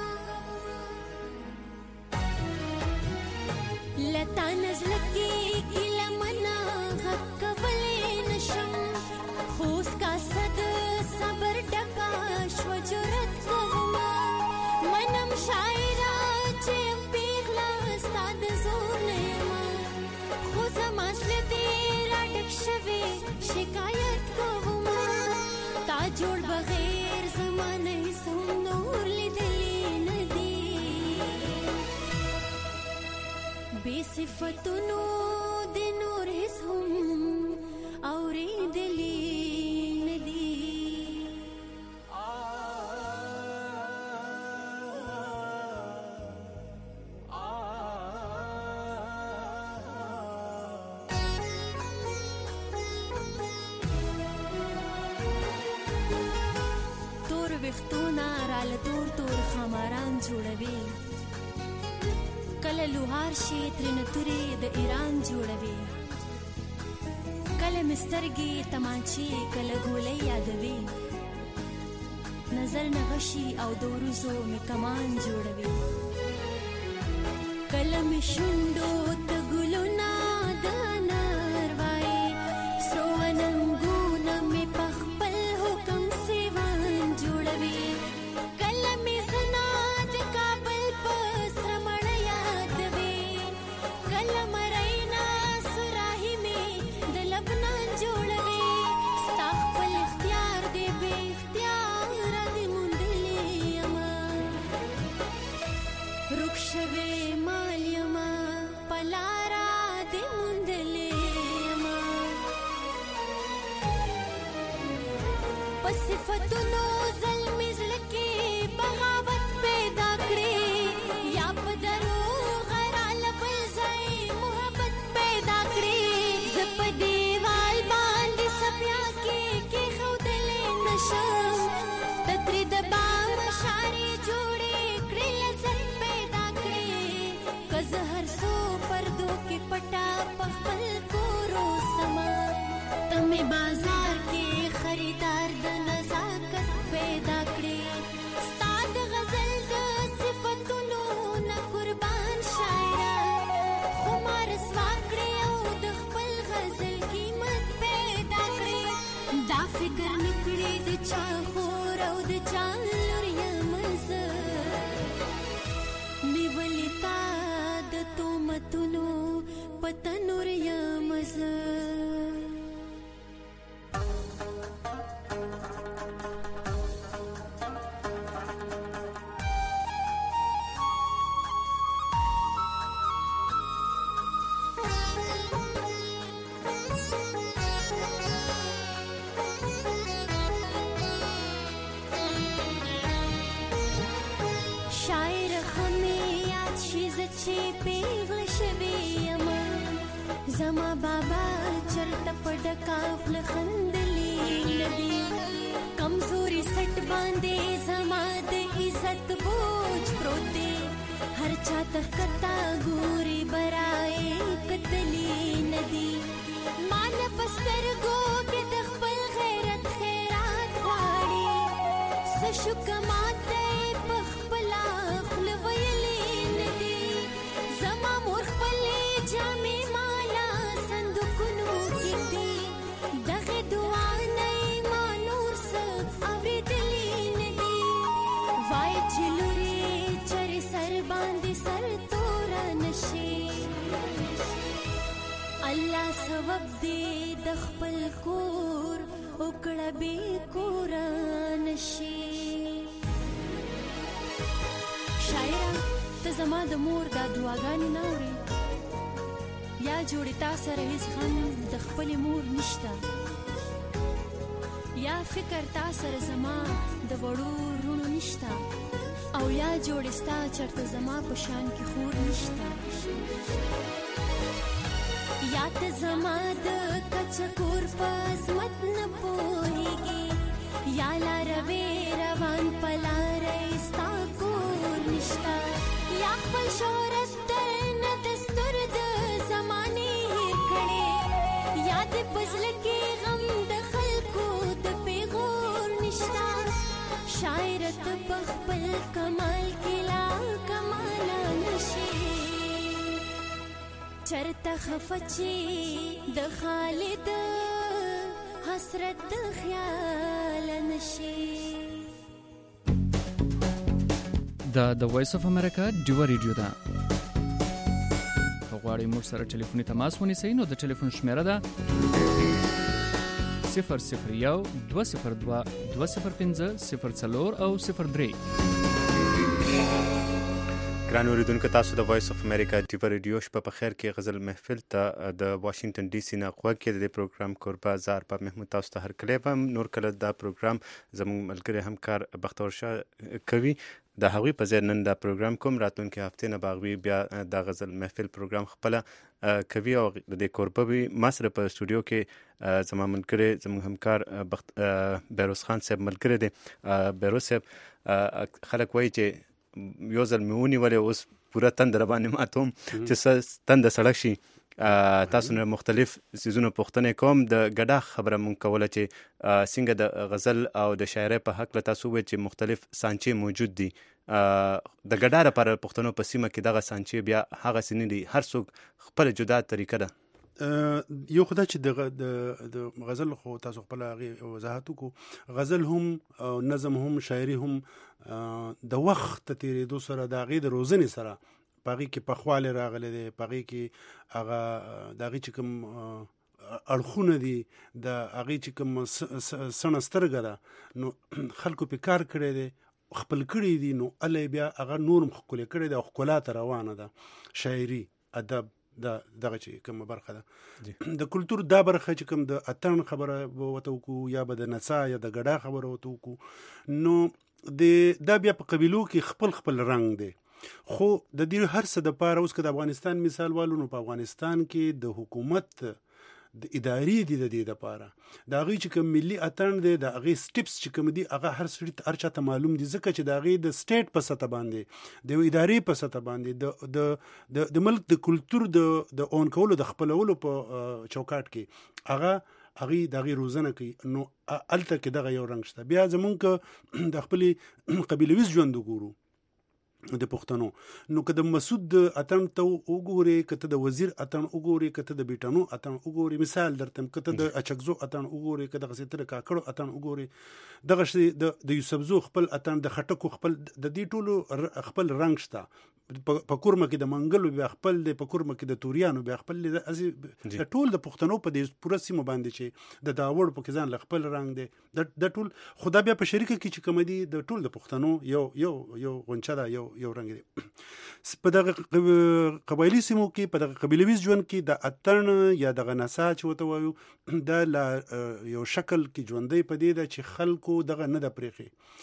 لتا نزلکی کلا منا حق ولې نشم خوس کا صد صبر ډکا شو جرأت کوما منم شاعرا چې پیغلا استاد زور نه خو زماسل دې را ډک شوي شکایت کوما تا جوړ بغیر صفتونو د نور هیڅ هم اورېدلې ندي تور وختونه رال تور خماران جوړوي کله لوهار شي ترنتوري د ایران جوړوي کله مسترګي تمانچي کله ګولې یادوي نظر نغشي او دوروزو می کمان جوړوي کله می شوندو ته ګلونا د ناروای سو اننګونه می پخپل حکم سیوان جوړوي کله می زنا د کابل پس صفتونو ظلم زلکی بغاوت پیدا کړي یا په درو غرال بل ځای محبت پیدا کړي زپ دیوال باندې سپیا کې خودلې نشم تتری د بام شاري جوړې کړي لذت پیدا کړي کز هر سو پردو کې پټا پخپل کورو سما تمه بازار کې خریدار د نزاکت پیدا کړي ستاد غزل د صفتونو نه قربان شاعر خمار سواکړي او د خپل غزل قیمت پیدا کړي دا فکر نکړي د چا د کافل خندلی ندی کمزوري سټ باندې زما د عزت بوج پروت دی هر چا ته کتا ګوري برای کتلی ندی مان پسترګو کې د خپل غیرت خیرات غواړي سشو کماته په خپل خپل ویلې ندی زما مور خپل جامې مالا صندوقونو کې دی دغه دعا نه ما نور څه اورېدلې ندی وای چې لورې چرې سر باندې سر تور نشي الله سبب دې د خپل کور وکړه بې کور نشي شاعره ته زما د مور دا دعاګانې نه اورې یا جوړې تا سره هیڅ غم د خپلې مور نشته یا فکر تا سره زما د وړو وروڼو نشته او یا جوړې ستا چېرته زما په شان کې خور نشته یا ته زما د کچکور په عظمت نه پوهېږې یا لاروې روان په لاره ستا کور نشته یا خپل شهرت در نه دستور د زمانې هېر کړې یا د په زړه کې غم د خلکو د پیغور نشته شاعره ته په خپل کمال کې لا کماله نشي چرته خفه چې د خالد حسرت د خیال نشي دا د وایس اف امریکا ډیو ریډیو ده غواړئ موږ سره ټلیفوني تماس ونیسئ نو د ټلیفون شمیره ده 001 202 205 04 او 03 ګران اوریدونکو تاسو د وایس اف امریکا ډیو ریډیو شپه په خیر کې غزل محفل ته د واشنگټن ډي سي نه غوږ کې د پروګرام کوربه زار په محمود تاسو ته هر کله هم نور کله دا پروګرام زموږ ملګری همکار بختور شاه کوي د هغوی په ځای نن دا پروګرام کوم راتلونکي هفتې نه باغوي بیا د غزل محفل پروګرام خپله کوي او د دې کوربه وي ما سره په سټوډیو کې زما ملګری زموږ همکار بیروز خان صاحب ملګری دی بیروز صاحب خلک وایي چې یو ځل مې ونیولې اوس پوره تند راباندې ماتوم چې تنده سړک شي تاسو نه مختلف سیزونه پوښتنې کوم د ګډا خبره مونږ کوله چې څنګه د غزل او د شاعرۍ په حق تاسو وایي چې مختلف سانچې موجود دي د ګډا لپاره پښتنو په سیمه کې دغه سانچې بیا هغه سینې دي هر څوک خپل جدا طریقه ده یو خدای چې د غزل خو تاسو خپل هغه وضاحت وکړو غزل هم نظم هم شاعري هم د وخت تیریدو سره د هغې د روزنې سره په هغې کې پخوالی راغلی دی په هغې کې هغه د هغې چې کوم اړخونه دي د هغې چې کوم سڼه سترګه ده نو خلکو پې کار کړی دی خپل کړي دي نو الی بیا هغه نور هم ښکلی کړی دی او ښکلا ته روانه ده شاعري ادب دغه چې کومه برخه ده د کلتور دا برخه چې کوم د اتڼ خبره به ورته وکړو یا به د نڅا یا د ګډا خبره ورته وکړو نو دا بیا په قبیلو کې خپل رنګ دی خو د دې هر څه دپاره اوس که د افغانستان مثال والو نو په افغانستان کې د حکومت د ادارې دي د دې دپاره د هغې چې کوم ملي اتڼ دی د هغې سټیپس چې کوم دي هغه هر سړي ته هر چا ته معلوم دي ځکه چې د هغې د سټیټ په سطح باندې د یو ادارې په سطح باندې د ملک د کلتور د اون کولو د خپلولو په چوکاټ کې هغې د هغې روزنه کوي نو هلته کې دغه یو رنګ شته بیا زمونږ که د خپلې قبیلوي ژوند وګورو د پښتنو نو که د مسعود اتڼ ته وګورې که ته د وزیر اتڼ وګورې که ته د بیټنو اتڼ وګورې مثال درته که ته د اچکزو اتڼ وګورې که دغسې ته د کاکړو اتڼ وګورې دغسې د یوسفزو خپل اتڼ د خټکو خپل د دې ټولو خپل رنګ شته په کورمه کې د منګلو بیا خپل دی په کورمه کې د توریانو بیا خپل دی د ټول د پښتنو په دې پوره سیمه باندې چې د داوړ په کې ځان له خپل رنګ دی د ټول خدا بیا په شریکه کې چې کوم دي د ټول د پښتنو یو غونچه ده یو رنګ دی په دغه قبایلي سیمو کې په دغه قبیلوي ژوند کې د اتڼ یا دغه نڅا چې ورته وایو دا یو شکل کې ژوندی په دې ده چې خلکو دغه نه ده پرېښې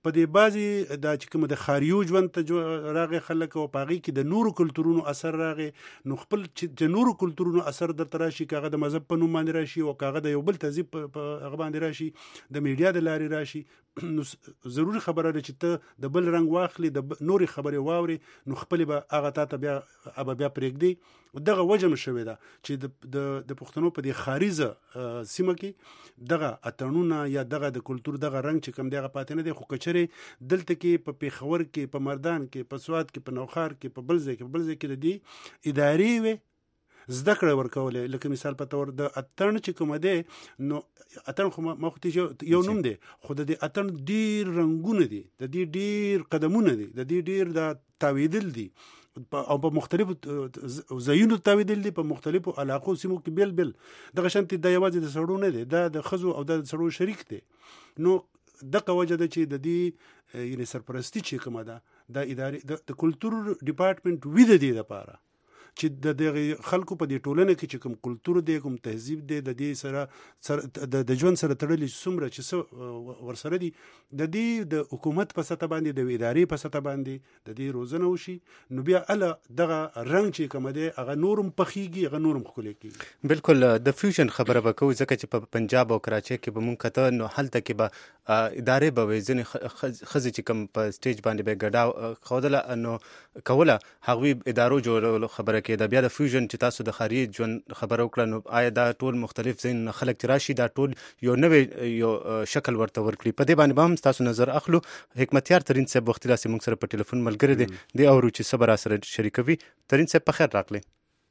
په دې بعضي دا چې کوم د خاریو ژوند ته راغی خلک او په هغې کې د نورو کلتورونو اثر راغی، نو خپل چې د نورو کلتورونو اثر درته راشي، که هغه د مذهب په نوم باندې راشي او که هغه د یو بل تهذیب په هغه باندې راشي، د میډیا د لارې راشي، نو ضروري خبره ده چې ته د بل رنګ واخلي، د نورې خبرې واوري، نو خپلې به هغه تا ته بیا پرېږدي. دغه وجه م شوې ده چې د پښتنو په دې خاریزه سیمه کې دغه اتڼونه یا دغه د کلتور دغه رنګ چې کوم دی هغه پاتې نه دی. خو که چېرې دلته کې په پېښور کې، په مردان کې، په سوات کې، په نوښار کې، په بل ځای کې د دې ادارې وې زده کړه ورکولې. لکه مثال په تور د اتڼ چې کومه دی، نو اتڼ خو مخکې یو نوم دی، خو د دې اتڼ ډېر رنګونه دي، د دې ډېر قدمونه دي، د دې ډېر د تاویدل دي او په مختلفو ځایونو تاویدل دي، په مختلفو علاقو سیمو کې بیل بیل. دغه شانتې دا یوازې د سړو نه دی، دا د ښځو او د سړو شریک دی. نو دغه وجه ده چې د دې یعنې سرپرستي چې کومه ده د ادارې د کلتور ډپارټمنټ وي د دې دپاره چې د دغه خلکو په دې ټولنه کې چې کوم کلتور دی، کوم تهذیب دی، د دې سره د ژوند سره تړلي څومره چې څه ورسره دي، د دې د حکومت په سطح باندې، د ادارې په سطح باندې د دې روزنه وشي، نو بیا دغه رنګ چې کوم دی هغه نورم پخیږي، هغه نورم ښکلی کېږي. بالکل د فیوژن خبره به کوو، ځکه چې په پنجاب او کراچۍ کې به مونږ کته، نو هلته کې به ادارې به وي، ځینې ښځې چې کوم په سټیج باندې به ګډا ښودله نو کوله، هغوی ادارو جوړولو خبره کېده. بیا د فیوژن چې تاسو د ښاري ژوند خبره وکړه، نو آیا دا ټول مختلف ځایونه خلک چې راشي دا ټول یو نوی یو شکل ورته ورکړي؟ په دې باندې به هم تاسو نظر اخلو. حکمتیار ترین صاحب وختي راسي موږ سره په ټلیفون ملګری دی، دی اورو چې څه به راسره شریکوي. ترین صاحب په خیر راغلی.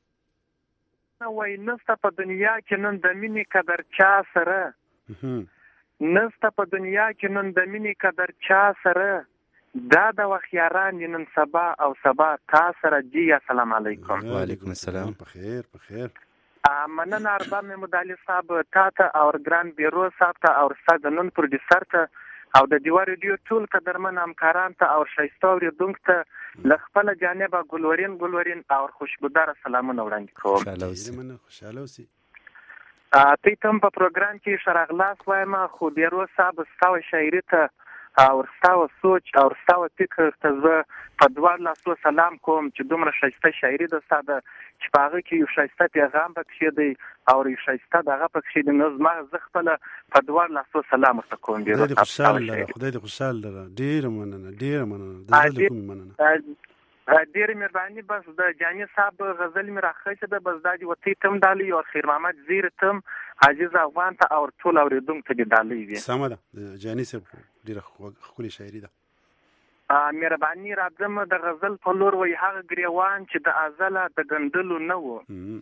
وایي نسته په دنیا کې نن د مینې قدر چا سره، نسته په دنیا کې نن د مینې قدر چا سره، دا د وخیاران نن سبا او سبا تا سره جی. السلام علیکم. وعلیکم السلام. بخیر. مننه ارباب محمود علي صاحب تا ته او ګران بیرو صاحب ته او ستا د نن پروډیوسر ته او د ډیوا ریډیو ټول قدرمن همکاران ته او ښایسته اورېدونکو ته له خپله جانبه ګلورین او خوشبوداره سلامونه وړاندې کوم. خوشحاله اوسئ. ته هم په پروګرام کې ښه راغلاست وایم، خو بیرو صاحب ستا شاعري ته او ستاوه سوچ او ستاوه فکر ته زه په دواړو لاسو سلام کوم چې دومره ښایسته شاعري ده ستا ده، چې په هغه کې یو ښایسته پیغام پکښې دی او یو ښایسته دغه پکښې دی. نو زه خپله په دواړو لاسو سلام ورته کوم. خدای دې خوشحال لره. ډېره مننه، ډېره مننه، د زړه له کومې مننه. ډېرې مهرباني. بس د جاني صاحب غزل مې راخیسته ده، بس دا دې وتی تم ډالۍ او خیر محمد زیر تم عزیز افغان ته او ټول اورېدونکو ته دې ډالۍ وي. سمه ده. د جاني صاحب ډېره ښکلې شاعري ده. مهرباني. راځم د غزل په لور. وایي هغه ګریوان چې د ازله د ګندلو نه و،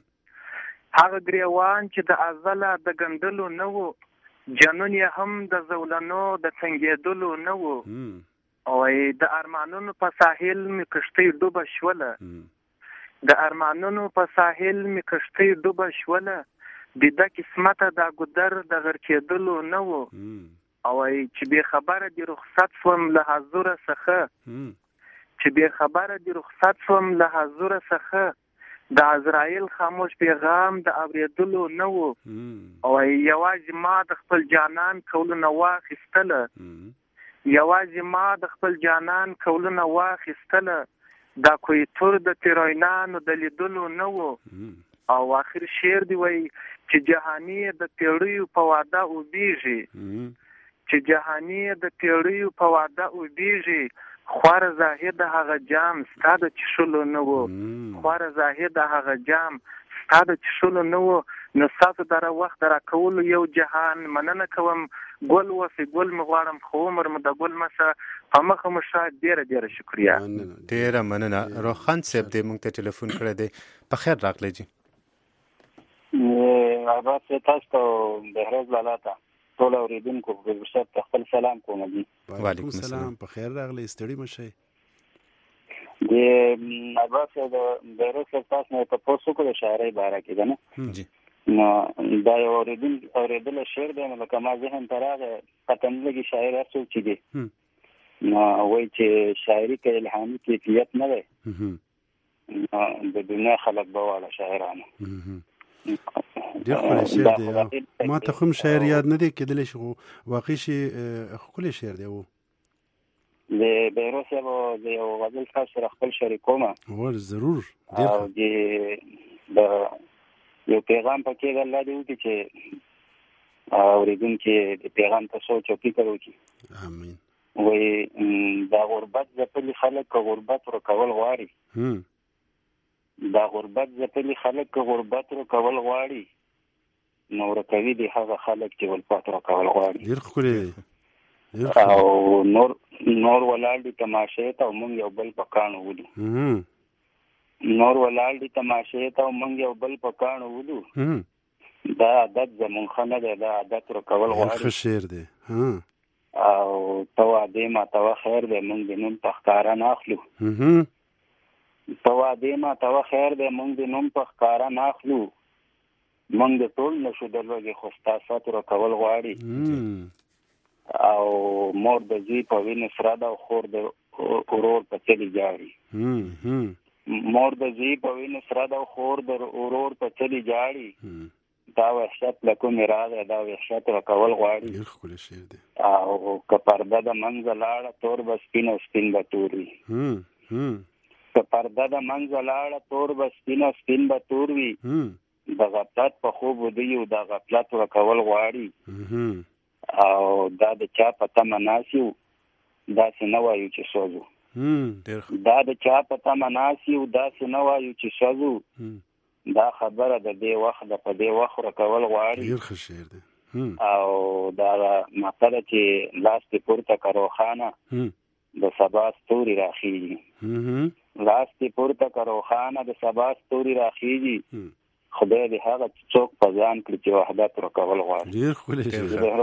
هغه ګریوان چې د ازله د ګندلو نه و، جنون یې هم د زولنو د څنګېدلو نه و. وایي د ارمانونو په ساحل مې کښتۍ ډوبه شوله، د ارمانونو په ساحل مې کښتۍ ډوبه شوله، د قسمته دا ګودر د غرقېدلو نه و. او وایي چې بې خبره دې رخصت شوم له حضوره څخه، چې بې خبره دې رخصت شوم له حضوره څخه، د عزرایل خاموش پیغام د اورېدلو نه و. او وایي یوازې ما د خپل جانان کولونه واخیستله، یوازې ما د خپل جانان کولونه واخیستله، دا کوی تور د تیروینانو د لیدلو نه و. او آخر شعر دی وایي چې جهاني د پیړیو په واده اوبېږي، چې جهاني د پیړیو په واده اوبېږي، خوار زاهد هغه جام ستا د چښلو نه و، خوار زاهد هغه جام ستا د چښلو نه و. نو ستاسو دغه وخت راکولو یو جهان مننه کوم. ګل وسې ګل مې غواړم، خو عمر مو د ګل مسه په مخه مو ښه. ډېره شکریه. ډېره مننه. روخان صاحب دې موږ ته ټلیفون کړی دی، په خیر راغلی جي. ارباب صاحب تاسو ته بهروز لالا ته ټول اورېدونکو په فرصت ته خپل سلام کوم. وعلیکم السلام. په خیر راغلی، ستړي مه شئ. د ارباب صاحب د بهروز صاحب تاسو نه تپوس وکړو د شاعرۍ باره کې ده نه؟ نو دا یو اورېدل شعر دی، نو لکه ما ذهن ته راغی پته نه لګي شاعر هر څوک چې دی، نو وایي چې شاعري که الهامي کیفیت نه دی، نو د دنیا خلک به واړه شاعرانو. ډېر ښکلی شعر دی. ما ته هم شاعر یاد نه دی کېدلی شي، خو واقعي ښکلی شعر دی. د بیروس د یو غزل تاسو سره خپل شریکوم ول ضرور او د یو پیغام پکې د الله دې وکړي چې اوریدونکي د پیغام ته سوچ او فکر وکړي. امين. وای دا غربت ځپلي خلک غربت ورکول غواړي. دا غربت ځپلي خلک غربت ورکول غواړي نو ورکوي دي هغه خلک چې ولپات ورکول غواړي. ډیر ښکلی او نور ولاړ دي تماشې ته او موږ یو بل په کاڼو ولو. نور ولاړ دي تماشې ته او موږ یو بل په کاڼو ولو. دا عادت زمونږ ښه نه دی، دا عادت ورکول غواړي. ښه شعر دی. او ته وعدې ماته خیر دی موږ د نوم په ښکاره نه اخلو. ته وعدې ماته خیر دی موږ د نوم په ښکاره نه اخلو. موږ د ټول نشو د لوږې خو ستا سات ورکول غواړي. او مور د زوی په وینې سره ده او خور د ورور په څلي جاړي. مور د زوی په وینې سره ده او خور د ورور په څلي جاړي. دا وحشت له کومې راغی، دا وحشت راکول غواړي. او که پرده د منځه لاړه تور به سپین او سپین به تور وي. که پرده د منځه لاړه تور به سپین او سپین به تور وي. د غفلت په خوب ودی او د غفلت راکول غواړي. او دا د چا په تمه ناست یو داسې نه وایو چې سوځو. دا د چا په تمه ناست یو داسې نه وایو چې سوځو. دا خبره د دې وخت د په دې وخت راکول غواړي. او دا مطلب چې لاس دې پورته که روښانه د سبا ستوري راخیږي. لاس دې پورته که روښانه د سبا ستوري راخیږي. خدای دې هغه څوک په ځان کړي چې وحدت ورکول غواړي. ډېر ښکلی شعر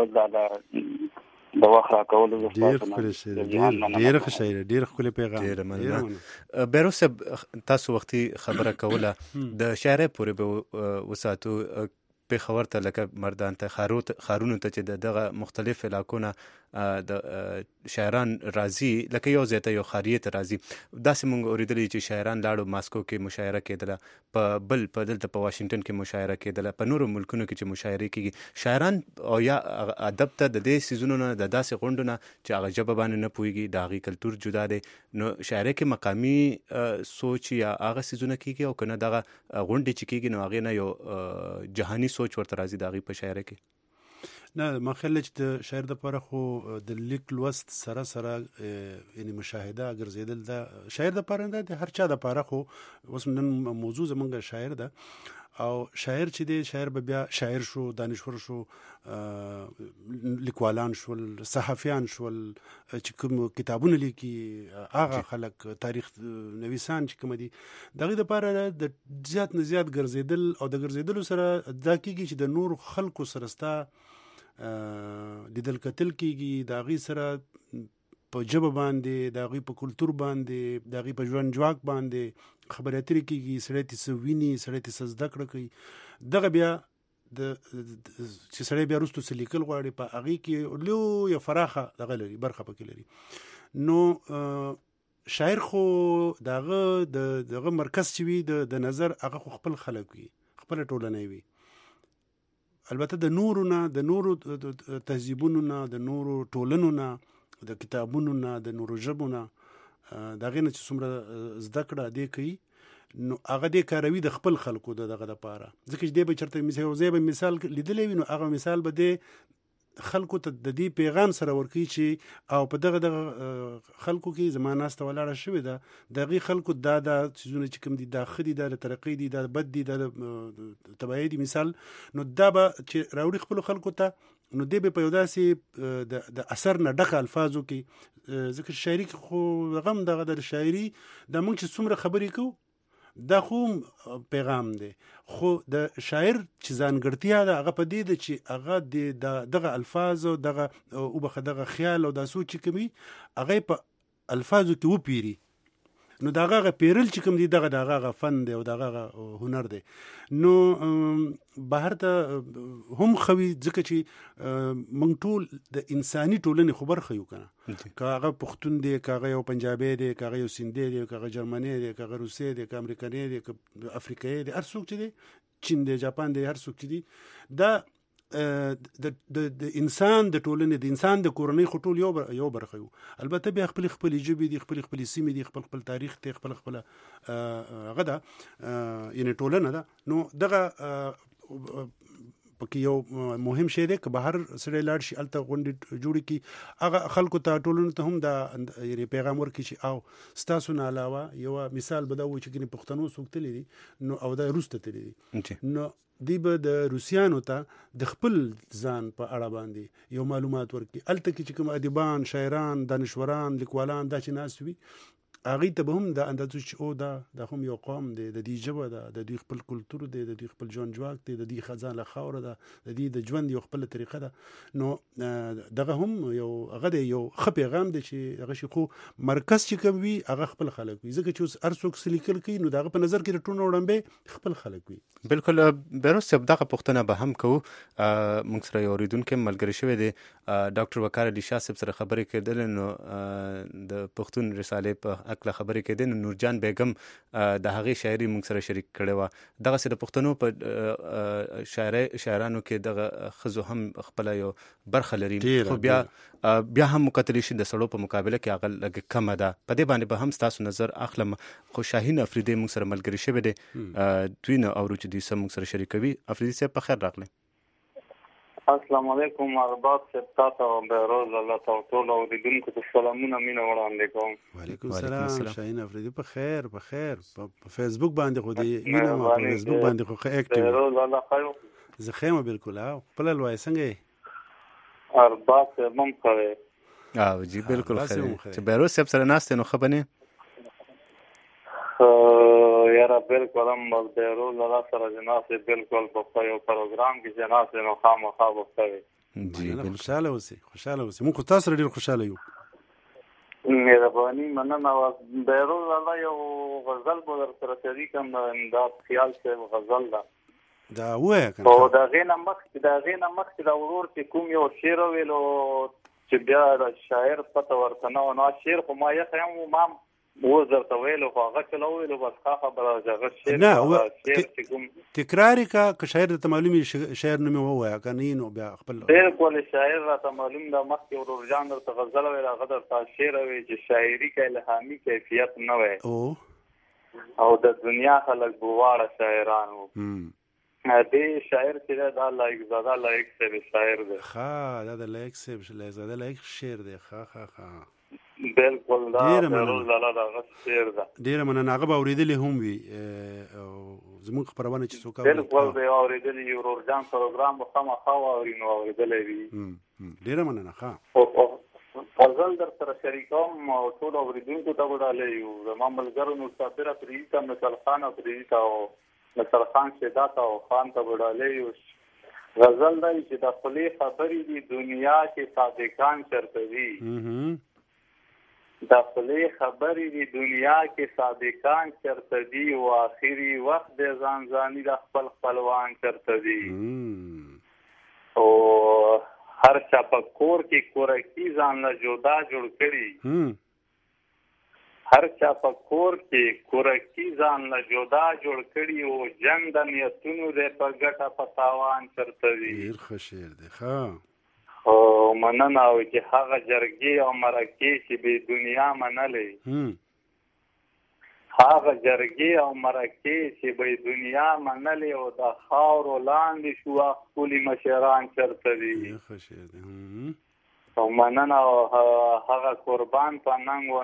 د وخت راکولو ډېر ښکلی شعر، ډېر ښه شاعر، ډېر ښکلی پیغام. بیروس صاحب تاسو وختي خبره کوله د شاعرۍ پورې به وساتو پېښور ته لکه مردان ته ښارونو ته چې دغه مختلف علاقو نه د شاعران راځي لکه یو ځای ته یو ښاریې ته راځي. داسې موږ اورېدلي چې شاعران لاړو ماسکو کې مشاعره کېدله، په دلته په واشنګټن کې مشاعره کېدله، په نورو ملکونو کې چې مشاعرې کېږي. شاعران او یا ادب ته د دې څیزونو نه د داسې غونډو نه چې هغه ژبه باندې نه پوهېږي د هغې کلتور جدا دی نو شاعرۍ کې مقامي سوچ یا هغه څیزونه کېږي او که نه دغه غونډې چې کېږي نو هغې نه یو جهاني سوچ ورته راځي د هغې په شاعرۍ کې؟ نه ما خیال چې د شاعر دپاره خو د لیک لوست سره یعنې مشاهده ګرځېدل د شاعر دپاره نه د هر چا دپاره خو اوس نن موضوع زموږ شاعر ده او شاعر چې دی شاعر به بیا شاعر شو، دانشور شو، لیکوالان شول، صحافیان شول چې کوم کتابونه لیکي هغه خلک، تاریخ نویسان چې کوم دي د هغې دپاره د زیات نه زیات ګرځېدل او د ګرځېدلو سره دا کېږي چې د نورو خلکو سره ستا لیدل کتل کېږي، د هغې سره په ژبه باندې، د هغې په کلتور باندې، د هغې په ژوند جواک باندې خبرې اترې کېږي، سړی ترې څه ویني، سړی ترې څه زده کړه کوي. دغه بیا چې سړی بیا وروستو څه لیکل غواړي په هغې کې لویه فراخه دغه لري، برخه پکې لري. نو شاعر خو د هغه مرکز چې وي د نظر هغه خو خپل خلک وي، خپله ټولنه وي. البته د نورو نه، د نورو تهذیبونو نه، د نورو ټولنو نه، د کتابونو نه، د نورو ژبو نه د هغې نه چې څومره زده کړه دې کوي نو هغه دې کاروي د خپل خلکو دغه دپاره. ځکه چې دې به چېرته یو ځای به مثال لیدلی وي نو هغه مثال به دې خلکو ته د دې پیغام سره ورکوي چې او په دغه خلکو کې زما ناسته ولاړه شوې ده، د هغې خلکو دا څیزونه چې کوم دي دا ښه دي، دا د ترقۍ دي، دا بد دي، دا تباهۍ دي مثال. نو دا به چې راوړي خپلو خلکو ته نو دې به په یو داسې د اثر نه ډکه الفاظو کې، ځکه شاعري کې خو غم دغه د شاعري دا موږ چې څومره خبرې کوو دا خو پیغام دی، خو د شاعر چې ځانګړتیا ده هغه په دې ده چې هغه دغه الفاظ او دغه خیال او دا سوچ چې کوي هغه په الفاظو کې وپیري. نو دا هغه پیرل چې کوم دي دغه هغه فن دی او دغه هنر دی. نو بهر ته هم خوي ځکه چې موږ ټول د انساني ټولنې خو برخه یو که نه، که هغه پښتون دی، که هغه یو پنجابی دی، که هغه یو سیندی دی، که هغه جرمنی دی، که هغه روسي دی، که امریکنی دی، که افریقایي دی، هر څوک چې دی، چین دی، جاپان دی، هر څوک چې دی دا د انسان د ټولنې د انسان د کورنۍ خو ټول یو برخه یو. البته بیا خپل ژبې دي، خپل سیمې دي، خپل تاریخ دی، خپل هغه ده یعنې ټولنه ده. نو دغه پکې یو مهم شی دی که بهر سړی لاړ شي هلته غونډې جوړې کړي، هغه خلکو ته ټولنو ته هم دا یعنې پیغام ورکړي چې او ستاسو نه علاوه یوه مثال به دا و چې ګنې پښتنو څوک تللی دي نو او دا وروسته تللی دي، نو دوی به د روسیانو ته د خپل ځان په اړه باندې یو معلومات ورکړي. هلته کې چې کوم ادیبان، شاعران، دانشوران، لیکوالان دا چې ناست وي هغوی ته به هم دا اندازه چې او دا هم یو قوم دی، د دوی ژبه ده، د دوی خپل کلتور دی، د دوی خپل ژوند جواک دی، د دوی خزانه خاوره ده، د دوی د ژوند یو خپله طریقه ده. نو دغه هم یو هغه دی یو ښه پیغام دی چې هغه شي. خو مرکز چې کوم وي هغه خپل خلک وي، ځکه چې اوس هر څوک څه لیکل کوي نو د هغه په نظر کې د ټولو وړاندې خپل خلک وي. بالکل. بیروز صاحب دغه پوښتنه به هم کوو. موږ سره یو اورېدونکی ملګری شوی دی ډاکټر وقار علي شاه صاحب سره خبرې کېدلې، نو د پښتون رسالې په هکله خبرې کېدې، نو نورجان بیګم د هغې شاعري موږ سره شریک کړې وه. دغسې د پښتنو په شاعرانو کې دغه ښځو هم خپله یو برخه لري، خو بیا هم مکتلی شي د سړو په مقابله کې هغه لږ کمه ده. په دې باندې به هم ستاسو نظر اخلم. خو شاهین افریدی موږ سره ملګری شوی دی، دوی نه اورو چې دوی څه موږ سره شریکوي. افریدي صاحب په خیر راغلی. السلام علیکم. ارباب صاحب تاسو او بیروز الله تعالی ټول اوریدونکو ته سلامونه مینه وړاندې کوم. وعلیکم السلام. شاهین افریدي په خیر په فیسبوک باندې خو دی مینه ما په فیسبوک باندې خو ښه اکټیو. بیروز الله خیر. زه ښه یم بالکل. خپل لوی څنګه یې؟ ارباب صاحب هم ښه او جی بالکل ښه دی. چې بیروز صاحب سره ناست نو ښه بنې یاره بالکل هم بیروز الله سره جناسې بالکل په یو پروګرام کې جناسې نو خامخا به ښه وي. خوشحاله اوسئ. موږ خو تاسو سره ډېر خوشحاله یو. مهرباني مننه. بیروز الله یو غزل به در سره شریکم، دا خیال صاحب غزل ده. دا ووایه که نه. او د هغې نه مخکې دا ورور چې کوم یو شعر وویلو چې بیا د شاعر پته ورته نه وه، نو شعر خو ما یخه یم ما اوس درته ویلو خو هغه چې ویلو بس ښه خبره ده. هغه شعر چې کوم تکرار یې که شاعر درته معلوم وي شاعر نوم یې ووایه که نه نو بیا خپل بالکل شاعر راته معلوم ده. مخکې ورور جان درته غزل ویل هغه درته شعر وی چې شاعري که الهامي کیفیت نه وی او د دنیا خلک به واړه شاعران وو. دې شاعر چې دی دا لایق زاده لایق صاحب شاعر دی. ښه دا د لایق صاحب لایق زاده لایق شعر دی. ښه بالکل دا بیروز لاله دغه شعر ده. ډېره مننه. هغه به اورېدلې هم وي زموږ خپرونه چې څوک بالکل به اورېدلي وي. ورور جان پروګرام به خامخا واوري نو اورېدلی وي. ډېره مننه. ښه غزل در سره شریکوم او ټول اورېدونکو ته به ډالۍ یو. زما ملګرو مسافر افریدي ته مثل خان افریدي ته او مثل خان شیدا ته او خان ته به ډالۍ یو. غزل دی چې د خولې خبرې دي دنیا کې صادقان چرته دي. د خولې خبرې دي دنیا کې صادقان چرته دي او آخري وخت د ځانځاني د خپل خپلوان چرته دي. او هر چا په کور کې کورکي ځان له جدا جوړ کړي. هر چا په کور کې کورکي ځان له جدا جوړ کړي او جنګ د نیتونو دی په ګټه په تاوان چرته دي. ډېر ښه شعر دی. ښه او مننه او چې هغه جرګې او مرکې چې بې دنیا منلې، هغه جرګې او مرکې چې بې دنیا منلې او د خاورو لاندې شو ښکلي مشران چرته دي. او مننه او هغه قربان په ننګ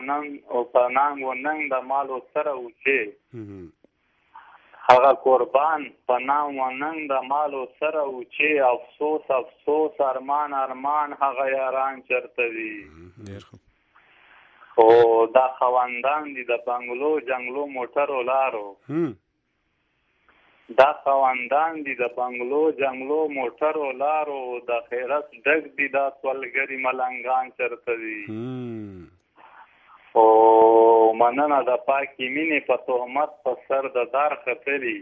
و ننګ د مالو سره اوچې، هغه قربان په نام و ننګ د مالو سره اوچې، افسوس افسوس ارمان ارمان هغه یاران چرته دي. خو دا خواندان دي د بنګلو جنګلو موټرو لارو، دا خواندان دي د بنګلو جنګلو موټرو لارو، د خیرت ډک دي دا سولګري ملنګان چرته دي. او مننه د پاکي مینې په تهمت په سر د دار ختلي،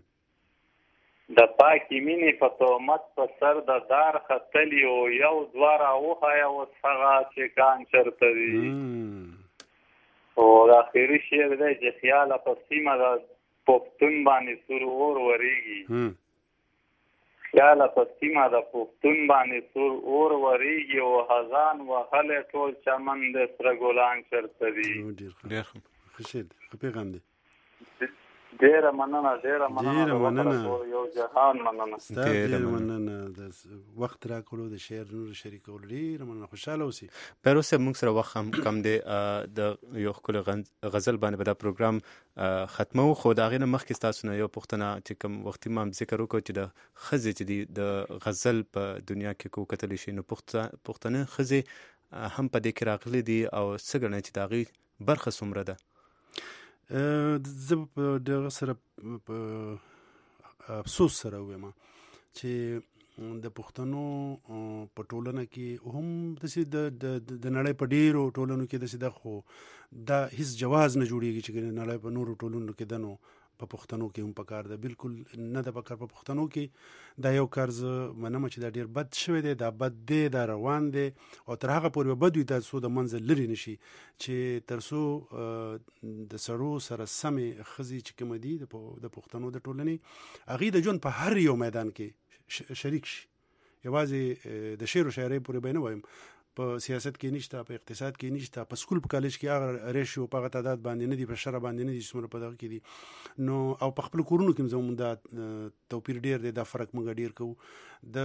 د پاکي مینې په تهمت په سر د دار ختلي او یو دوه راوښیه اوس هغه چکان چرته دي. او د اخري شعر دی چې خیاله په سیمه د پښتون باندې سور اور ورېږي، یا له پسیمه د پښتون باندې سور اور وریږي او خزان وهلی ټول چمن د سره ګلان چېرته دي. ډېر ښه شی دی، ښه پیغام دی. ډېره مننه یو جهان مننه ستا، ډېره مننه د وخت راکړو، د شعر نور شریکولو، ډېره مننه. خوشحاله اوسئ. پیروز صاحب موږ سره وخت هم کم دی، د یو ښکلي غزل باندې به دا پروګرام ختمو، خو د هغې نه مخکې ستاسو نه یو پوښتنه چې کوم وختي ما هم ذکر وکړو چې د ښځې چې دي د غزل په دنیا کې که وکتلی شي نو پښتنه ښځې هم په دې کې راغلي دي او څه ګڼئ چې د هغې برخه څومره ده؟ زه په دغه سره په افسوس سره وایم چې د پښتنو په ټولنه کې هم داسې د نړۍ په ډېرو ټولنو کې داسې ده، خو دا هیڅ جواز نه جوړېږي چې نړۍ په نورو ټولنو کې ده، نو په پښتنو کې هم پکار ده. بالکل نه ده پکار په پښتنو کې. دا یو کار زه منم چې دا ډېر بد شوی دی، دا بد دی، دا روان دی او تر هغه پورې به بد وي تر څو د منځه لرې نه شي، چې تر څو د سړو سره سمې ښځې چې کومه دي د پښتنو د ټولنې هغوی د ژوند په هر یو میدان کې شریک شي. یوازې د شعر و شاعرۍ پورې به نه وایم، په سیاست کې نشته، په اقتصاد کې نشته، په سکول په کالج کې هغه ریشیو په هغه تعداد باندې نه دي، په شره باندې نه دي چې څومره په دغه کې دي. نو او په خپلو کورونو کې زموږ دا توپیر ډېر دی، دا فرق موږ ډېر کوو. د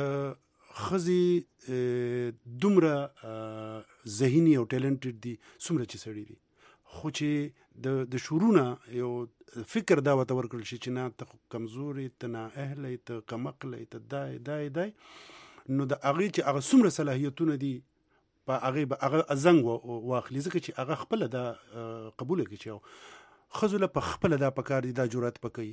ښځې دومره ذهني او ټیلنټډ دي څومره چې سړي دي، خو چې د شورونه یو فکر دا ورته ورکړل شي چې نه ته کمزوري، ته نااهله، ته کمعقله، ته دای نو د هغې چې هغه څومره صلاحیتونه دي په هغې به هغه زنګ واخلي، ځکه چې هغه خپله دا قبوله کړي چې ښځو له په خپله دا پکار دي، دا جرأت پکوي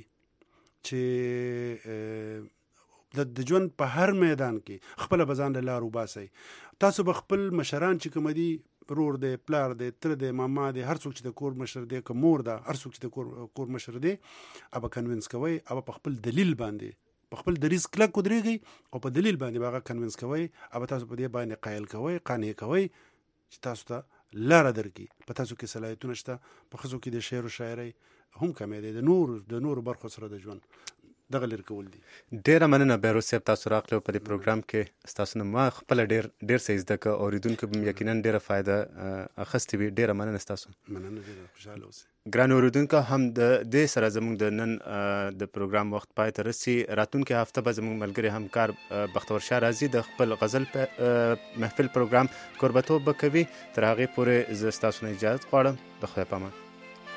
چې د ژوند په هر میدان کې خپله به ځان له لار وباسئ. تاسو به خپل مشران چې کومه دي، رور دی، پلار دی، تره دی، ماما دی، هر څوک چې د کور مشر دی، که مور ده، هر څوک چې د کور مشر دی، هغه کنوینس کوئ، هغه په خپل دلیل باندې، په خپل دریځ کلک ودرېږئ او په دلیل باندې به هغه کنوینس کوئ، هغه تاسو په دې باندې قایل کوئ، قانع کوئ چې تاسو ته لاره درکړي. په تاسو کې صلاحیتونه شته، په ښځو کې د شعر و شاعرۍ هم کمی دی، د نورو برخو سره د ژوند دغه لرې کول دي. ډېره مننه بیروز صاحب، تاسو راغلئ په دې پروګرام کې. ستاسو نه ما خپله ډېر څه زده کړه، اورېدونکو به یقینا ډېره فایده اخیستې وي. ډېره مننه ستاسو. مننه، ډېره خوشحاله اوسئ. ګران اورېدونکو، هم د دې سره زموږ د نن د پروګرام وخت پای ته رسي. راتلونکې هفته به زموږ ملګري همکار بختور شاه راځي، د خپل غزل محفل پروګرام کوربتوب به کوي. تر هغې پورې زه ستاسو نه اجازت غواړم. د خدای په امان.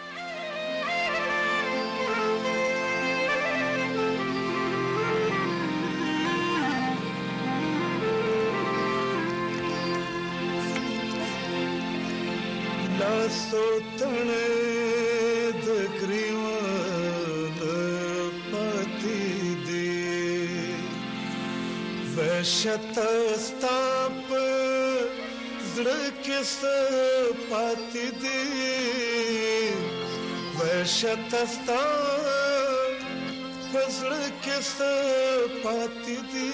سوتنے دگریوان پاتی دی وحشت استاپ زڑکس پاتی دی وحشت استاپ زڑکس پاتی دی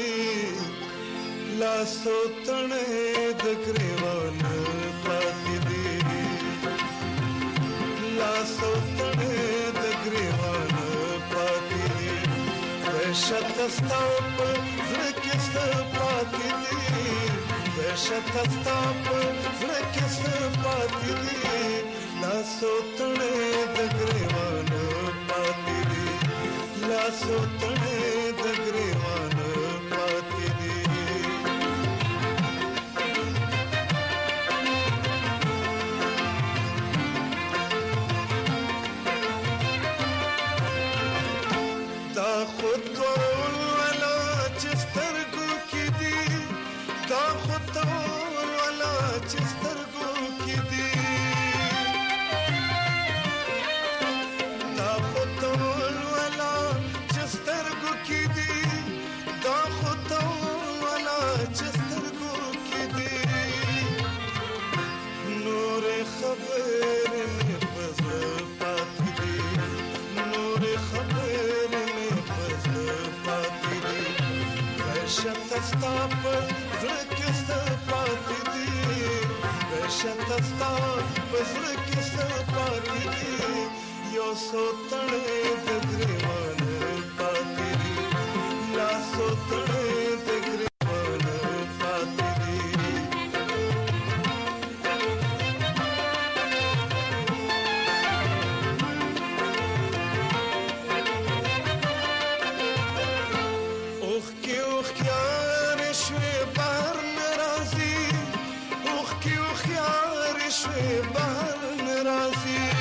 لا سوتنے دگریوان پاتی دی سوتنے دگریوان پاتی دی وحشت استاپ زڑکس پاتی دی وحشت استاپ زڑکس پاتی دی لا سوتنے دگریوان پاتی دی لا سوتنے دگریوان پاتی دی Stop, zrkis pati di, vešat stop, zrkis pati di, yo sotane dagrivan pati di, la sot کې خيار شوي بهر ناراضي